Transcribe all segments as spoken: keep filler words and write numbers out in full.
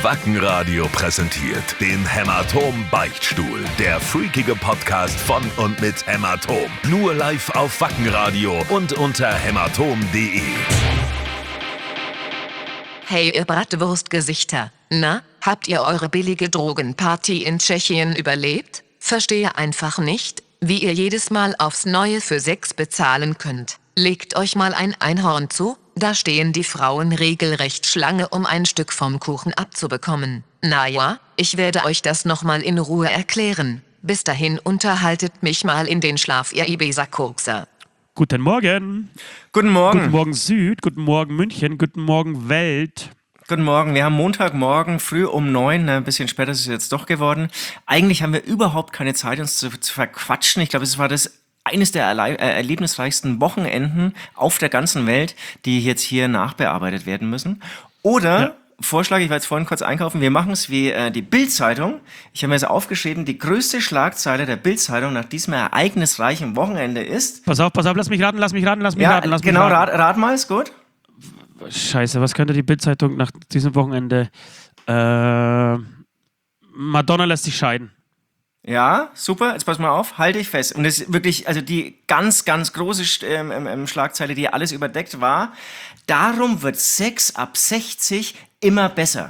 Wackenradio präsentiert den Hämatom-Beichtstuhl. Der freakige Podcast von und mit Hämatom. Nur live auf Wackenradio und unter hämatom punkt de. Hey ihr Bratwurstgesichter, na, habt ihr eure billige Drogenparty in Tschechien überlebt? Verstehe einfach nicht, wie ihr jedes Mal aufs Neue für Sex bezahlen könnt. Legt euch mal ein Einhorn zu, da stehen die Frauen regelrecht Schlange, um ein Stück vom Kuchen abzubekommen. Naja, ich werde euch das nochmal in Ruhe erklären. Bis dahin unterhaltet mich mal in den Schlaf, ihr Ibiza-Kokser. Guten Morgen. Guten Morgen. Guten Morgen Süd, guten Morgen München, guten Morgen Welt. Guten Morgen. Wir haben Montagmorgen früh um neun, ein bisschen später ist es jetzt doch geworden. Eigentlich haben wir überhaupt keine Zeit, uns zu, zu verquatschen. Ich glaube, es war das eines der erle- äh, erlebnisreichsten Wochenenden auf der ganzen Welt, die jetzt hier nachbearbeitet werden müssen. Oder... Ja. Vorschlag, ich war jetzt vorhin kurz einkaufen, wir machen es wie äh, die Bild-Zeitung. Ich habe mir so aufgeschrieben, die größte Schlagzeile der Bild-Zeitung nach diesem ereignisreichen Wochenende ist... Pass auf, pass auf, lass mich raten, lass mich raten, lass mich ja, raten, lass genau, mich raten. Rat, rat mal, ist gut. Scheiße, was könnte die Bild-Zeitung nach diesem Wochenende... Äh, Madonna lässt sich scheiden. Ja, super, jetzt pass mal auf, halte ich fest. Und das ist wirklich, also die ganz, ganz große ähm, ähm, Schlagzeile, die alles überdeckt war, darum wird Sex ab sechzig immer besser.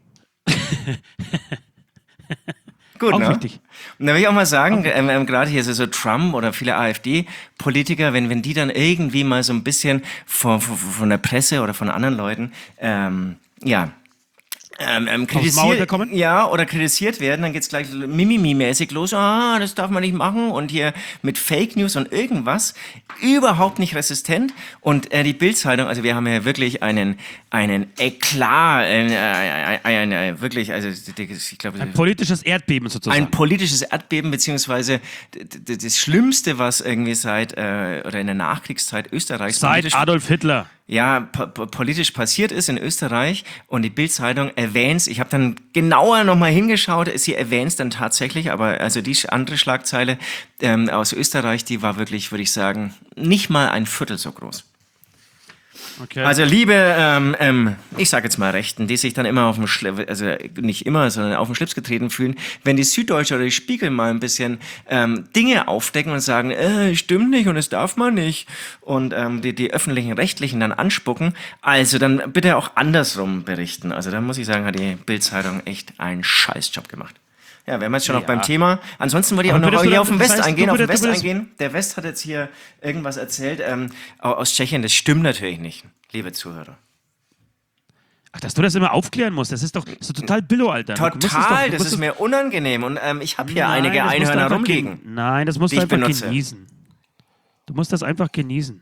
Gut, auch ne? richtig. Und da will ich auch mal sagen, ähm, ähm, gerade hier so, so Trump oder viele AfD-Politiker, wenn, wenn die dann irgendwie mal so ein bisschen von, von, von der Presse oder von anderen Leuten, ähm, ja... Ähm, ähm, kritisiert, ja, oder kritisiert werden, dann geht's gleich Mimimi-mäßig los, ah, das darf man nicht machen und hier mit Fake News und irgendwas, überhaupt nicht resistent und äh, die Bild-Zeitung, also wir haben ja wirklich einen, einen Eklat, äh, äh, äh, äh, wirklich, also ich glaube... Ein politisches Erdbeben sozusagen. Ein politisches Erdbeben, beziehungsweise d- d- das Schlimmste, was irgendwie seit, äh, oder in der Nachkriegszeit Österreichs... Seit Adolf Hitler. Ja, po- po- politisch passiert ist in Österreich und die Bild-Zeitung erwähnt, ich habe dann genauer nochmal hingeschaut, sie erwähnt dann tatsächlich, aber also die andere Schlagzeile ähm, aus Österreich, die war wirklich, würde ich sagen, nicht mal ein Viertel so groß. Okay. Also liebe, ähm, ähm, ich sage jetzt mal Rechten, die sich dann immer auf dem Schlips, also nicht immer, sondern auf den Schlips getreten fühlen, wenn die Süddeutsche oder die Spiegel mal ein bisschen ähm, Dinge aufdecken und sagen, äh, stimmt nicht und das darf man nicht und ähm, die, die öffentlichen Rechtlichen dann anspucken, also dann bitte auch andersrum berichten. Also da muss ich sagen, hat die Bild-Zeitung echt einen Scheißjob gemacht. Ja, wären wir jetzt schon ja. noch beim Thema. Ansonsten wollte ich Aber auch noch hier dann, auf den West heißt, eingehen, auf den würdest, West eingehen. Der West hat jetzt hier irgendwas erzählt ähm, aus Tschechien. Das stimmt natürlich nicht, liebe Zuhörer. Ach, dass du das immer aufklären musst, das ist doch, das ist doch total billo, Alter. Total, doch, das ist mir unangenehm und ähm, ich habe hier Nein, einige das musst du Einhörner einfach rumliegen. gen- Nein, das musst die du ich einfach benutze. genießen. Du musst das einfach genießen.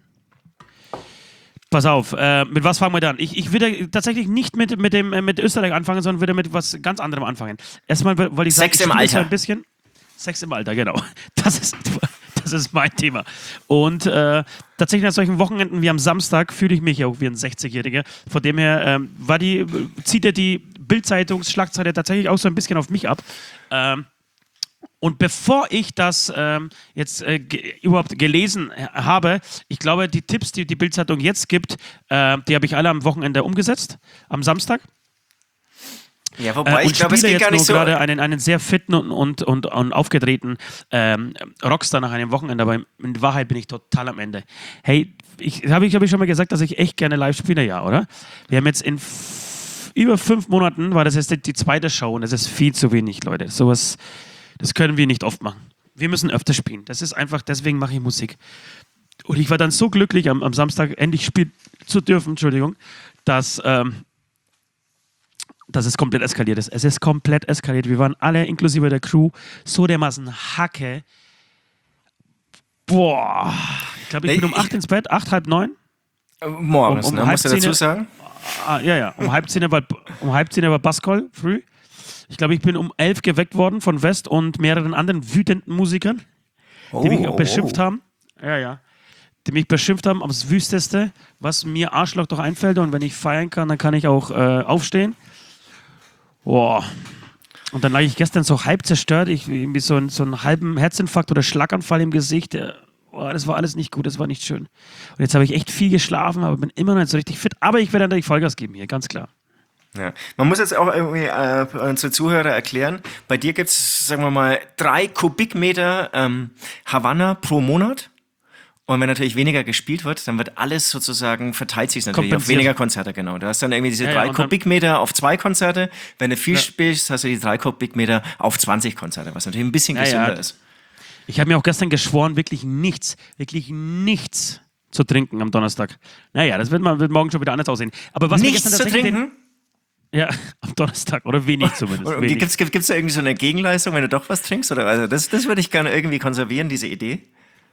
Pass auf, äh, mit was fangen wir dann? Ich, ich würde tatsächlich nicht mit, mit, dem, äh, mit Österreich anfangen, sondern würde mit was ganz anderem anfangen. Erstmal, weil ich sage, Sex ich im spiele Alter. ein bisschen. Sex im Alter, genau. Das ist, das ist mein Thema. Und äh, tatsächlich an solchen Wochenenden wie am Samstag fühle ich mich auch wie ein sechzigjähriger. Von dem her ähm, war die, zieht ja die Bild-Zeitungsschlagzeile tatsächlich auch so ein bisschen auf mich ab. Ähm, Und bevor ich das ähm, jetzt äh, ge- überhaupt gelesen äh, habe, ich glaube, die Tipps, die die Bild-Zeitung jetzt gibt, äh, die habe ich alle am Wochenende umgesetzt, am Samstag. Ja, wobei Äh, ich und glaube, es spiele geht jetzt gar nicht nur so. gerade einen, einen sehr fitten und, und, und, und aufgedrehten ähm, Rockstar nach einem Wochenende, aber in Wahrheit bin ich total am Ende. Hey, ich habe ich, hab ich schon mal gesagt, dass ich echt gerne live spiele, ja, oder? Wir haben jetzt in f- über fünf Monaten, war das jetzt die, die zweite Show und das ist viel zu wenig, Leute. Sowas, das können wir nicht oft machen. Wir müssen öfter spielen. Das ist einfach, deswegen mache ich Musik. Und ich war dann so glücklich, am, am Samstag endlich spielen zu dürfen, Entschuldigung, dass... Ähm, dass es komplett eskaliert ist. Es ist komplett eskaliert. Wir waren alle, inklusive der Crew, so dermaßen Hacke. Boah. Ich glaube, ich bin um acht ins Bett, acht, halb neun. Morgens, um, um ne, musst du halb dazu zehn- sagen? Ah, ja, ja. Um halb zehn war, um halb zehn war Baskol früh. Ich glaube, ich bin um elf geweckt worden von West und mehreren anderen wütenden Musikern, die mich auch beschimpft haben. Ja, ja. Die mich beschimpft haben aufs Wüsteste, was mir Arschloch doch einfällt. Und wenn ich feiern kann, dann kann ich auch äh, aufstehen. Boah. Und dann lag ich gestern so halb zerstört, ich irgendwie so, einen, so einen halben Herzinfarkt oder Schlaganfall im Gesicht. Äh, Boah, das war alles nicht gut, das war nicht schön. Und jetzt habe ich echt viel geschlafen, aber bin immer noch nicht so richtig fit. Aber ich werde natürlich Vollgas geben hier, ganz klar. Ja. Man muss jetzt auch irgendwie äh, unsere Zuhörer erklären, bei dir gibt es, sagen wir mal, drei Kubikmeter ähm, Havanna pro Monat. Und wenn natürlich weniger gespielt wird, dann wird alles sozusagen, verteilt sich natürlich auf weniger Konzerte, genau. Du hast dann irgendwie diese ja, drei ja, Kubikmeter auf zwei Konzerte. Wenn du viel ja. spielst, hast du die drei Kubikmeter auf zwanzig Konzerte, was natürlich ein bisschen ja, gesünder ja. ist. Ich habe mir auch gestern geschworen, wirklich nichts, wirklich nichts zu trinken am Donnerstag. Naja, das wird, mal, wird morgen schon wieder anders aussehen. Aber was Nichts mir gestern zu tatsächlich trinken? Den, ja, am Donnerstag oder wenig zumindest. Wenig. Gibt es gibt's da irgendwie so eine Gegenleistung, wenn du doch was trinkst? Oder? Also das, das würde ich gerne irgendwie konservieren, diese Idee.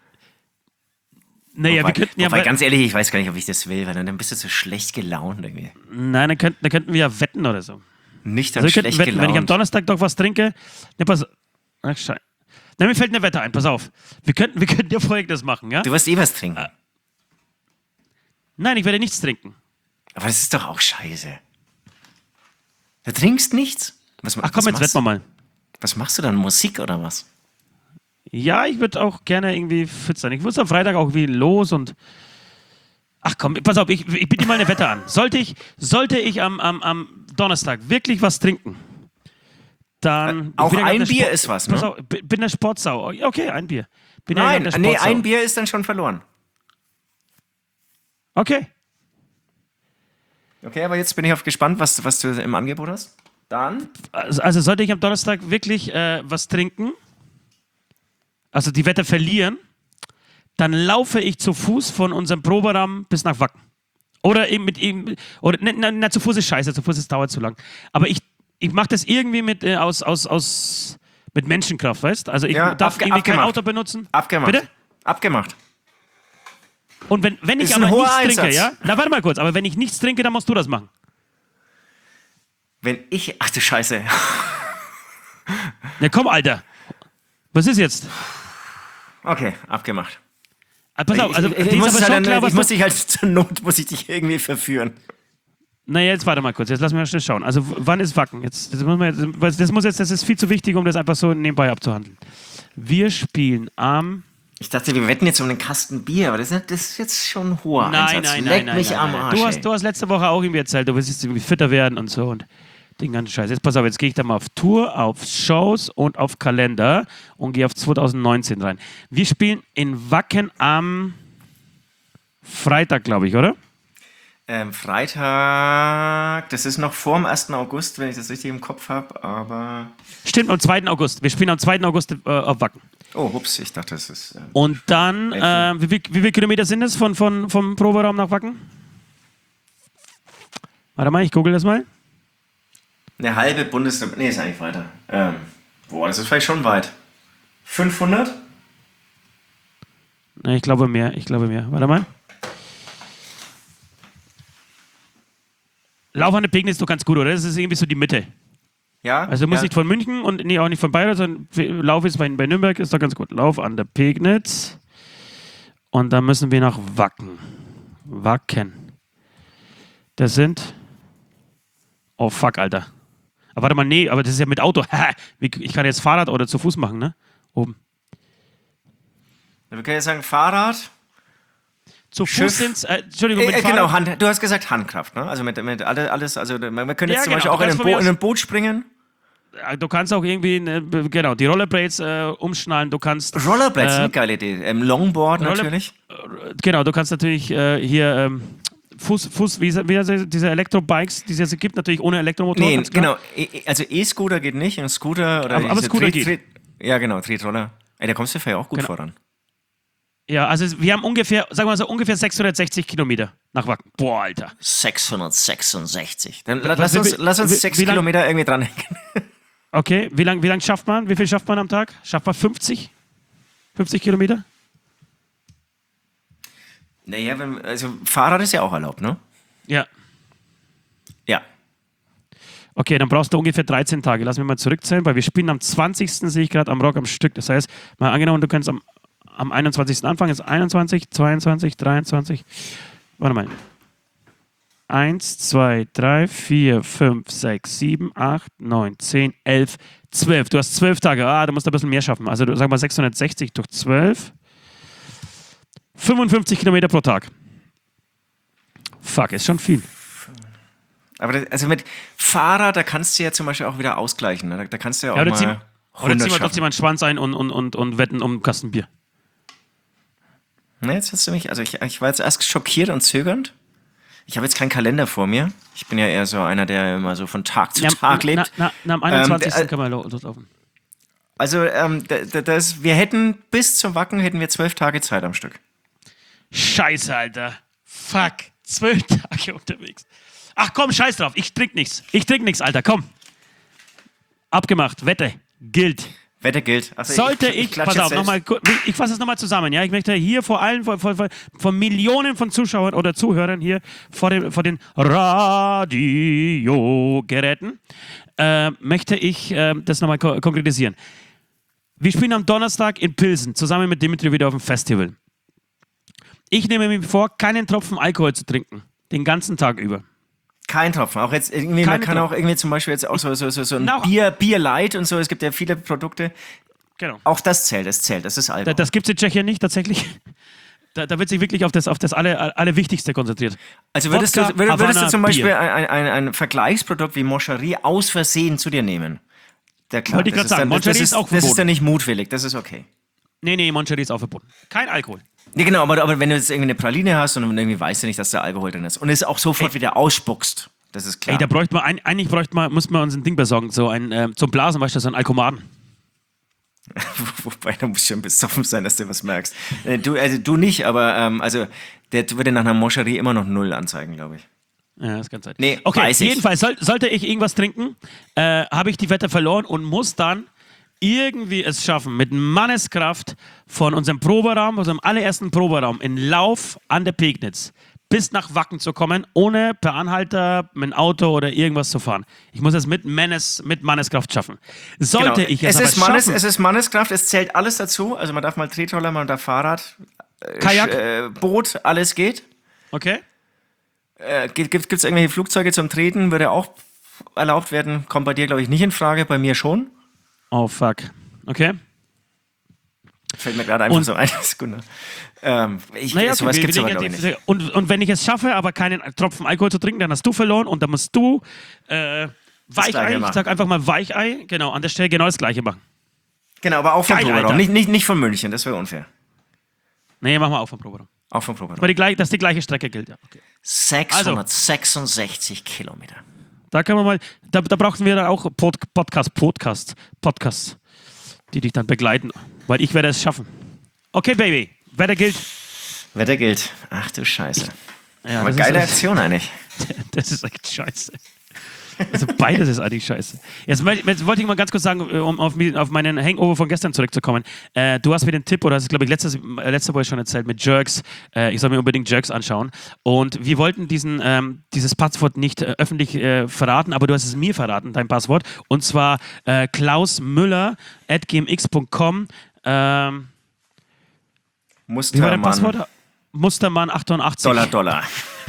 Naja, wobei, wir könnten ja wobei, mal, ganz ehrlich, ich weiß gar nicht, ob ich das will, weil dann bist du so schlecht gelaunt irgendwie. Nein, dann könnten, dann könnten wir ja wetten oder so. Nicht dann Also wir schlecht könnten wetten, gelaunt. wenn ich am Donnerstag doch was trinke. Ne, pass. Ach, scheiße. Na, mir fällt eine Wette ein, pass auf. Wir könnten, wir könnten ja Folgendes machen, ja? Du wirst eh was trinken. Nein, ich werde nichts trinken. Aber das ist doch auch scheiße. Du trinkst nichts? Was, Ach komm, was jetzt wetten wir mal. Was machst du dann? Musik oder was? Ja, ich würde auch gerne irgendwie fit sein. Ich muss am Freitag auch irgendwie los und. Ach komm, pass auf, ich, ich biete dir mal eine Wette an. Sollte ich, sollte ich am, am, am Donnerstag wirklich was trinken, dann. Äh, auch bin ja ein der Bier Sport- ist was, ne? Pass auf, b- bin der Sportsau. Okay, ein Bier. Bin ja Nein, der nee, Sportsau. ein Bier ist dann schon verloren. Okay. Okay, aber jetzt bin ich auf gespannt, was, was du im Angebot hast. Dann? Also, also sollte ich am Donnerstag wirklich äh, was trinken, also die Wette verlieren, dann laufe ich zu Fuß von unserem Proberaum bis nach Wacken. Oder eben mit ihm, oder ne, ne, ne, zu Fuß ist scheiße, zu Fuß ist dauert zu lang. Aber ich, ich mache das irgendwie mit, äh, aus, aus, aus, mit Menschenkraft, weißt du? Also ich Ja, darf abge- irgendwie kein abgemacht. Auto benutzen. Abgemacht. Bitte? Abgemacht. Und wenn, wenn ich Ist ein aber hoher nichts trinke, Einsatz. ja? Na, warte mal kurz, aber wenn ich nichts trinke, dann musst du das machen. Wenn ich. Ach du Scheiße. Na komm, Alter. Was ist jetzt? Okay, abgemacht. Ah, pass auf, also ich, ich, dir ich, ist muss aber halt schon dann, klar, was ich du- muss dich halt zur Not, muss ich dich irgendwie verführen. Naja, jetzt warte mal kurz, jetzt lass mich mal schnell schauen. Also w- wann ist Wacken? Jetzt, das, muss man jetzt, weil das muss jetzt, das ist viel zu wichtig, um das einfach so nebenbei abzuhandeln. Wir spielen am... Ich dachte, wir wetten jetzt um einen Kasten Bier, aber das ist, das ist jetzt schon ein hoher Nein, Einsatz. nein, Leck nein, nein, mich nein, am nein. Arsch. Du hast, ey. du hast letzte Woche auch irgendwie erzählt, du willst jetzt irgendwie fitter werden und so und den ganzen Scheiß. Jetzt pass auf, jetzt gehe ich da mal auf Tour, auf Shows und auf Kalender und gehe auf zwanzig neunzehn rein. Wir spielen in Wacken am Freitag, glaube ich, oder? Ähm, Freitag, das ist noch vor dem ersten August, wenn ich das richtig im Kopf habe, aber... Stimmt, am zweiten August. Wir spielen am zweiten August äh, auf Wacken. Oh, ups, ich dachte, das ist... Ähm, Und dann, äh, wie, viel- wie viele Kilometer sind es von, von, vom Proberaum nach Wacken? Warte mal, ich google das mal. eine halbe Bundesrepublik... Nee, ist eigentlich weiter. Ähm, boah, das ist vielleicht schon weit. fünfhundert? Nee, ich glaube mehr, ich glaube mehr. Warte mal. Lauf an der Pegnitz ist doch ganz gut, oder? Das ist irgendwie so die Mitte. Ja? Also du musst ja. nicht von München und nee, auch nicht von Bayreuth, sondern Lauf ist bei, bei Nürnberg, ist doch ganz gut. Lauf an der Pegnitz. Und dann müssen wir nach Wacken. Wacken. Das sind... Oh fuck, Alter. Aber warte mal, nee, aber das ist ja mit Auto. Ich kann jetzt Fahrrad oder zu Fuß machen, ne? Oben. Wir können jetzt sagen Fahrrad... Zu Schiff. Fuß sind es... Äh, Entschuldigung, mit Äh, Fahrrad. genau, Hand, du hast gesagt Handkraft, ne? Also mit, mit alle- alles, also man man könnte jetzt Ja, zum genau, Beispiel auch du in kannst ein, von Bo mir aus- in ein Boot springen. Äh, Du kannst auch irgendwie, ne, genau, die Rollerblades äh, umschnallen. Du kannst... Rollerblades, äh, eine geile Idee. Ähm, Longboard Roller- natürlich. äh, Genau, du kannst natürlich äh, hier... Ähm, Fuß, Fuß, wie, wie heißt das, diese Elektrobikes, die es gibt, natürlich ohne Elektromotor. Nee, ganz klar. genau. E- Also E-Scooter geht nicht, ein Scooter oder Aber- aber diese Scooter Tret- geht. Tret- Ja, genau, Tretroller. Ey, da kommst du vielleicht auch gut Genau. voran. Ja, also wir haben ungefähr, sagen wir mal so, ungefähr sechshundertsechzig Kilometer nach Wacken. Boah, Alter. sechshundertsechsundsechzig. Dann Was- lass uns, wie- lass uns wie- sechs wie lang- Kilometer irgendwie dranhängen. Okay, wie lange wie lang schafft man? Wie viel schafft man am Tag? Schafft man fünfzig? fünfzig Kilometer? Naja, wenn, also Fahrrad ist ja auch erlaubt, ne? Ja. Ja. Okay, dann brauchst du ungefähr dreizehn Tage. Lass mich mal zurückzählen, weil wir spielen am zwanzigsten sehe ich gerade am Rock am Stück. Das heißt, mal angenommen, du kannst am, am einundzwanzigsten anfangen, ist einundzwanzig, zweiundzwanzig, dreiundzwanzig. Warte mal. eins, zwei, drei, vier, fünf, sechs, sieben, acht, neun, zehn, elf, zwölf. Du hast zwölf Tage. Ah, du musst ein bisschen mehr schaffen. Also du sag mal sechshundertsechzig durch zwölf. fünfundfünfzig Kilometer pro Tag. Fuck, ist schon viel. Aber das, also mit Fahrrad, da kannst du ja zum Beispiel auch wieder ausgleichen. Ne? Da, da kannst du ja auch Ja, oder mal zieh, oder hundert zieh mal schaffen. trotzdem einen Schwanz ein und, und, und, und wetten um einen Kasten Bier. Ne, jetzt hast du mich, also ich, ich war jetzt erst schockiert und zögernd. Ich habe jetzt keinen Kalender vor mir. Ich bin ja eher so einer, der immer so von Tag zu Ja, Tag na, lebt. na, na, am einundzwanzigsten Ähm, äh, können wir lo- loslaufen. Also ähm, da- da- das, wir hätten bis zum Wacken hätten wir zwölf Tage Zeit am Stück. Scheiße, Alter. Fuck. Zwölf Tage unterwegs. Ach komm, scheiß drauf. Ich trink nichts. Ich trink nichts, Alter. Komm. Abgemacht. Wette. Gilt. Wette gilt. Also Sollte ich, klatsch pass jetzt auf, selbst. nochmal, ich fasse es nochmal zusammen, ja, ich möchte hier vor allem, vor, vor, vor Millionen von Zuschauern oder Zuhörern hier vor, dem, vor den Radiogeräten, äh, möchte ich äh, das nochmal ko- konkretisieren. Wir spielen am Donnerstag in Pilsen, zusammen mit Dimitri wieder auf dem Festival. Ich nehme mir vor, keinen Tropfen Alkohol zu trinken, den ganzen Tag über. Kein Tropfen. Auch jetzt irgendwie, Keine man kann Tropfen. auch irgendwie zum Beispiel jetzt auch so, so, so, so ein No. Bier, Bier Light und so. Es gibt ja viele Produkte. Genau. Auch das zählt, das zählt. Das ist Da, Alkohol. das gibt es in Tschechien nicht, tatsächlich. Da, da wird sich wirklich auf das, auf das alle, Allerwichtigste konzentriert. Also würdest, Wodka, du, würdest, würdest du Havanna, zum Beispiel Bier. ein, ein, ein Vergleichsprodukt wie Moncherie aus Versehen zu dir nehmen? Der klar, Wollte ich das grad ist sagen, dann- das Moncherie ist ist auch Das ist verboten. dann nicht mutwillig, das ist okay. Nee, nee, Moncherie ist auch verboten. Kein Alkohol. Ja, genau, aber, aber wenn du jetzt irgendwie eine Praline hast und irgendwie weißt du nicht, dass da Alkohol drin ist und es auch sofort wieder ausspuckst, das ist klar. Ey, da bräuchte man, ein, eigentlich bräuchte man, muss man uns ein Ding besorgen, so ein, ähm, zum Blasen, weißt du, so ein Alkomaden. Wobei, da muss schon besoffen sein, dass du was merkst. Äh, Du, also du nicht, aber ähm, also der würde nach einer Moscherie immer noch null anzeigen, glaube ich. Ja, das kann sein. Nee, okay, weiß ich. jedenfalls, soll, sollte ich irgendwas trinken, äh, habe ich die Wette verloren und muss dann irgendwie es schaffen, mit Manneskraft von unserem Proberaum, unserem allerersten Proberaum in Lauf an der Pegnitz bis nach Wacken zu kommen, ohne per Anhalter, mit dem Auto oder irgendwas zu fahren. Ich muss es mit, Mannes, mit Manneskraft schaffen. Sollte ich es, Genau. es, ist aber Mannes, schaffen, es ist Manneskraft, es zählt alles dazu. Also man darf mal Tretroller, man darf Fahrrad, äh, Kajak? Sch- äh, Boot, alles geht. okay? Äh, gibt es irgendwelche Flugzeuge zum Treten? Würde auch erlaubt werden. Kommt bei dir, glaube ich, nicht in Frage, bei mir schon. Oh, fuck. Okay? Fällt mir gerade einfach Und- so ein. Sekunde. Ähm, ich, Naja, okay, sowas wir- gibt es wir aber, legen glaube ich, ja nicht. die- und, und wenn ich es schaffe, aber keinen Tropfen Alkohol zu trinken, dann hast du verloren und dann musst du äh, Weichei, Gleiche ich machen. sag einfach mal Weichei, genau, an der Stelle genau das Gleiche machen. Genau, aber auch vom Geil, Proberaum. Alter. Nicht, nicht, nicht von München, das wäre unfair. Nee, machen wir auch vom Proberaum. Auch vom Proberaum. Aber die, gleich- dass die gleiche Strecke gilt, ja. Okay. sechshundertsechsundsechzig Kilometer. Da können wir mal, da, da brauchen wir dann auch Pod, Podcast, Podcast, Podcasts, die dich dann begleiten, weil ich werde es schaffen. Okay, Baby, Wetter gilt. Wetter gilt. Ach du Scheiße. Ja, aber das geile ist, Aktion eigentlich. Das ist echt scheiße. Also beides ist eigentlich scheiße. Jetzt, möcht- jetzt wollte ich mal ganz kurz sagen, um auf, mi- auf meinen Hangover von gestern zurückzukommen. Äh, du hast mir den Tipp, oder hast es, glaube ich, letztes, äh, letzte Woche schon erzählt, mit Jerks. Äh, ich soll mir unbedingt Jerks anschauen. Und wir wollten diesen, ähm, dieses Passwort nicht äh, öffentlich äh, verraten, aber du hast es mir verraten, dein Passwort. Und zwar äh, klausmüller at gmx punkt com. Ähm, wie war dein Mustermann. Passwort? Mustermann achtundachtzig. Dollar, Dollar.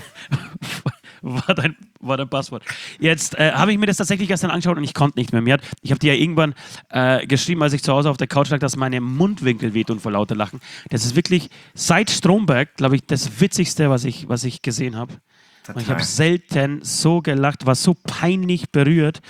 war dein, war dein Passwort. Jetzt äh, habe ich mir das tatsächlich gestern angeschaut und ich konnte nicht mehr. Mir hat, ich habe dir ja irgendwann äh, geschrieben, als ich zu Hause auf der Couch lag, dass meine Mundwinkel wehtun vor lauter Lachen. Das ist wirklich seit Stromberg, glaube ich, das Witzigste, was ich, was ich gesehen habe. Und ich habe selten so gelacht, war so peinlich berührt.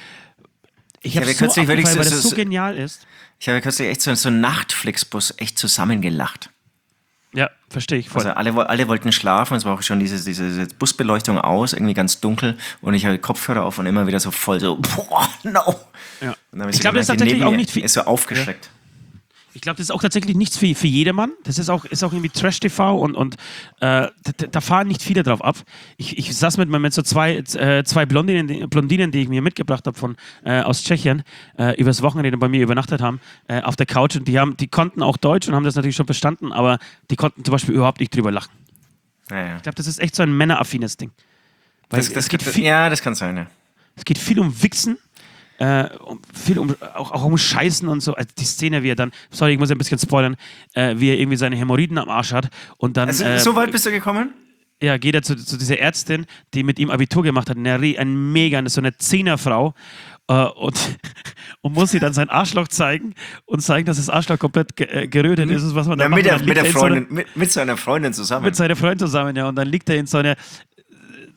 Ich habe habe so kürzlich wirklich abgefallen, weil so- das so so- genial ist. Ich habe kürzlich echt so, so einen Nachtflixbus echt zusammengelacht. Ja, verstehe ich voll. Also alle, wo- alle wollten schlafen, es war auch schon diese, diese Busbeleuchtung aus, irgendwie ganz dunkel und ich habe Kopfhörer auf und immer wieder so voll so, boah, no. ja. Und dann hab Ich so glaube, das ist gemerkt, die tatsächlich neben auch mir nicht viel. ist so aufgeschreckt. Ich glaube, das ist auch tatsächlich nichts für, für jedermann. Das ist auch, ist auch irgendwie Trash-T V und, und äh, da, da fahren nicht viele drauf ab. Ich, ich saß mit, mit so zwei, äh, zwei Blondinen, die, Blondinen, die ich mir mitgebracht habe von, äh, aus Tschechien, äh, übers Wochenende bei mir übernachtet haben, äh, auf der Couch. Und die, haben, die konnten auch Deutsch und haben das natürlich schon verstanden, aber die konnten zum Beispiel überhaupt nicht drüber lachen. Ja, ja. Ich glaube, das ist echt so ein männeraffines Ding. Weil Das, das, es, geht das, viel, ja, das kann sein, ja. es geht viel um Wichsen. Äh, um, viel um, auch, auch um Scheißen und so. Also die Szene, wie er dann, sorry, ich muss ein bisschen spoilern, äh, wie er irgendwie seine Hämorrhoiden am Arsch hat und dann Also, äh, so weit bist du gekommen? ja, geht er zu, zu dieser Ärztin, die mit ihm Abitur gemacht hat, eine, re- ein mega, so eine Zehnerfrau äh, und, und muss sie dann sein Arschloch zeigen und zeigen, dass das Arschloch komplett ge äh, gerötet ist, was man Na, da mit, macht. Und der, dann mit, liegt der er in so einer- Freundin, mit, mit seiner Freundin zusammen. mit seiner Freundin zusammen, ja, und dann liegt er in so einer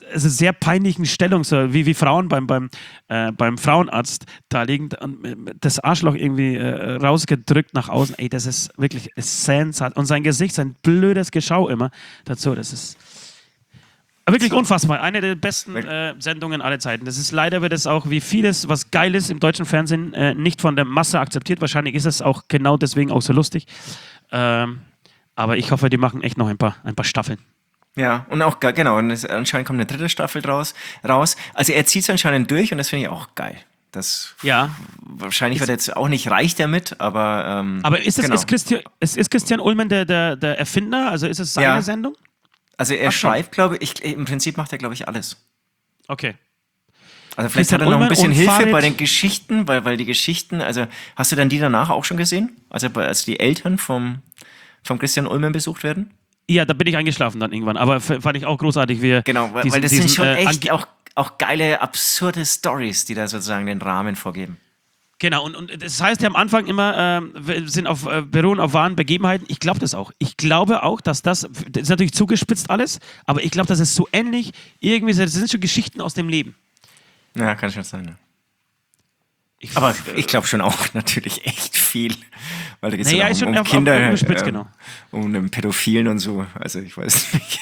also sehr peinlichen Stellung, so wie, wie Frauen beim, beim, äh, beim Frauenarzt da liegen und das Arschloch irgendwie äh, rausgedrückt nach außen. Ey, das ist wirklich sensationell. Und sein Gesicht, sein blödes Geschau immer dazu, das ist wirklich unfassbar. Eine der besten äh, Sendungen aller Zeiten. Das ist leider, wird es auch wie vieles, was geil ist im deutschen Fernsehen, äh, nicht von der Masse akzeptiert. Wahrscheinlich ist es auch genau deswegen auch so lustig. Ähm, aber ich hoffe, die machen echt noch ein paar, ein paar Staffeln. Ja, und auch, ge- genau, und es, anscheinend kommt eine dritte Staffel draus, raus. Also er zieht es anscheinend durch und das finde ich auch geil. Das Ja. wahrscheinlich wird er jetzt auch nicht reich damit, aber ähm, Aber ist, es, genau. ist, Christi ist, ist Christian Ullmann der, der, der Erfinder? Also ist es seine Ja. Sendung? Also er Ach so. schreibt, glaube ich, im Prinzip macht er, glaube ich, alles. Okay. Also vielleicht Christian hat er noch ein Ullmann bisschen und Hilfe Farid- bei den Geschichten, weil, weil die Geschichten, also hast du dann die danach auch schon gesehen? Also bei- als die Eltern vom, vom Christian Ullmann besucht werden? Ja, da bin ich eingeschlafen dann irgendwann. Aber f- fand ich auch großartig, wie er Genau, weil, diesen- weil das diesen, sind schon äh, echt ange- auch, auch geile, absurde Stories, die da sozusagen den Rahmen vorgeben. Genau, und, und das heißt ja am Anfang immer, ähm, wir sind auf, äh, beruhen auf wahren Begebenheiten. Ich glaube das auch. Ich glaube auch, dass das, das ist natürlich zugespitzt alles, aber ich glaube, das ist so ähnlich, irgendwie, das sind schon Geschichten aus dem Leben. Ja, kann schon sein. Ja. Ich, Aber ich glaube schon auch natürlich echt viel. Weil da geht es Naja, ja ist noch um, schon um auf- Kinder, auf- umgespitzt, ähm, genau. um einen Pädophilen und so. Also ich weiß nicht.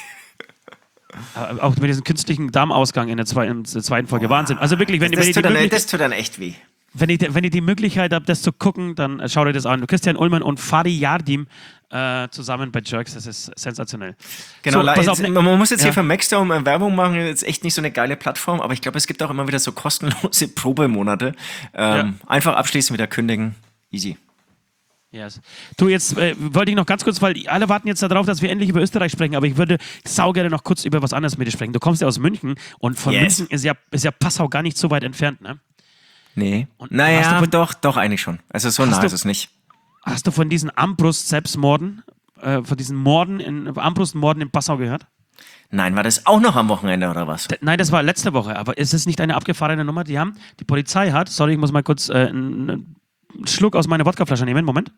Äh, auch mit diesem künstlichen Darmausgang in der zweiten, in der zweiten Folge. Wahnsinn. Also wirklich, wenn, das, wenn, das, ihr die tut dann, Möglichkeit, das tut dann echt weh. wenn, ihr, wenn ihr die Möglichkeit habt, das zu gucken, dann äh, schaut euch das an. Christian Ullmann und Fadi Yardim äh, zusammen bei Jerks, das ist sensationell. Genau, So, le- pass auf, jetzt, ne- man muss jetzt ja. hier für Maxdome äh, Werbung machen, jetzt echt nicht so eine geile Plattform, aber ich glaube, es gibt auch immer wieder so kostenlose Probemonate. Ähm, Einfach abschließen, wieder kündigen. Easy. Yes. Du, jetzt äh, wollte ich noch ganz kurz, weil die- alle warten jetzt darauf, dass wir endlich über Österreich sprechen, aber ich würde saugerne noch kurz über was anderes mit dir sprechen. Du kommst ja aus München und von Yes. München ist ja, ist ja Passau gar nicht so weit entfernt, ne? Nee. Und hast naja, du von- doch, doch, eigentlich schon. Also so Hast nah du- ist es nicht. Hast du von diesen Armbrust-Selbstmorden, äh, von diesen Morden, in, Armbrustmorden in Passau gehört? Nein, war das auch noch am Wochenende oder was? D- Nein, das war letzte Woche, aber ist es nicht eine abgefahrene Nummer? Die haben, die Polizei hat, sorry, ich muss mal kurz äh, einen, einen Schluck aus meiner Wodkaflasche nehmen, Moment.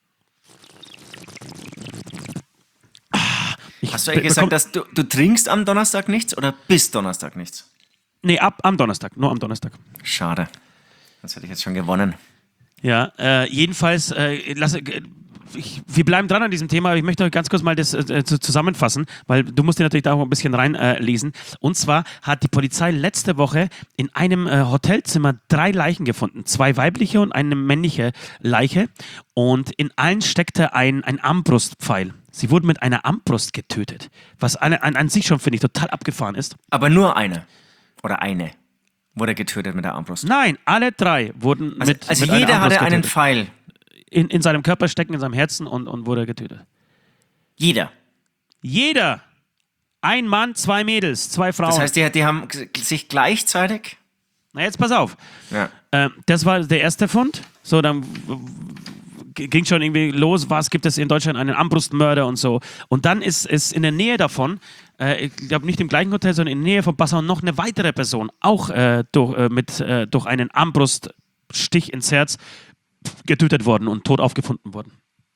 Ah, ich Hast du eigentlich bekomm- gesagt, dass du, du trinkst am Donnerstag nichts oder bis Donnerstag nichts? Nee, ab am Donnerstag, nur am Donnerstag. Schade. Das hätte ich jetzt schon gewonnen. Ja, äh, jedenfalls, äh, lasse, äh, ich, wir bleiben dran an diesem Thema, aber ich möchte euch ganz kurz mal das äh, zu- zusammenfassen, weil du musst dir natürlich da auch ein bisschen reinlesen. Äh, lesen. Und zwar hat die Polizei letzte Woche in einem äh, Hotelzimmer drei Leichen gefunden. Zwei weibliche und eine männliche Leiche. Und in allen steckte ein, ein Armbrustpfeil. Sie wurden mit einer Armbrust getötet. Was an, an, an sich schon, finde ich, total abgefahren ist. Aber nur eine. Oder eine. Wurde getötet mit der Armbrust. Nein, alle drei wurden Also, mit, also mit einer jeder Armbrust hatte einen getötet. Pfeil. In, in seinem Körper stecken, in seinem Herzen und, und wurde getötet. Jeder. Jeder. Ein Mann, zwei Mädels, zwei Frauen. Das heißt, die, die haben g- sich gleichzeitig. Na jetzt pass auf. Ja. Ähm, das war der erste Fund. So, dann w- w- ging schon irgendwie los, was gibt es in Deutschland, einen Armbrustmörder und so. Und dann ist es in der Nähe davon, äh, ich glaube nicht im gleichen Hotel, sondern in der Nähe von Passau noch eine weitere Person, auch äh, durch, äh, mit, äh, durch einen Armbruststich ins Herz getötet worden und tot aufgefunden worden.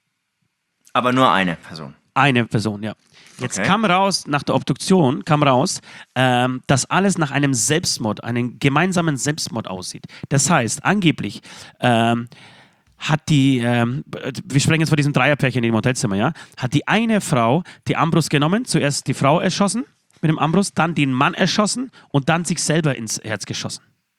Aber nur eine Person. Eine Person, ja. Jetzt Okay. kam raus, nach der Obduktion kam raus, ähm, dass alles nach einem Selbstmord, einem gemeinsamen Selbstmord aussieht. Das heißt, angeblich ähm, hat die, ähm, wir sprechen jetzt von diesem Dreierpärchen in dem Hotelzimmer, ja, hat die eine Frau die Armbrust genommen, zuerst die Frau erschossen mit dem Armbrust, dann den Mann erschossen und dann sich selber ins Herz geschossen.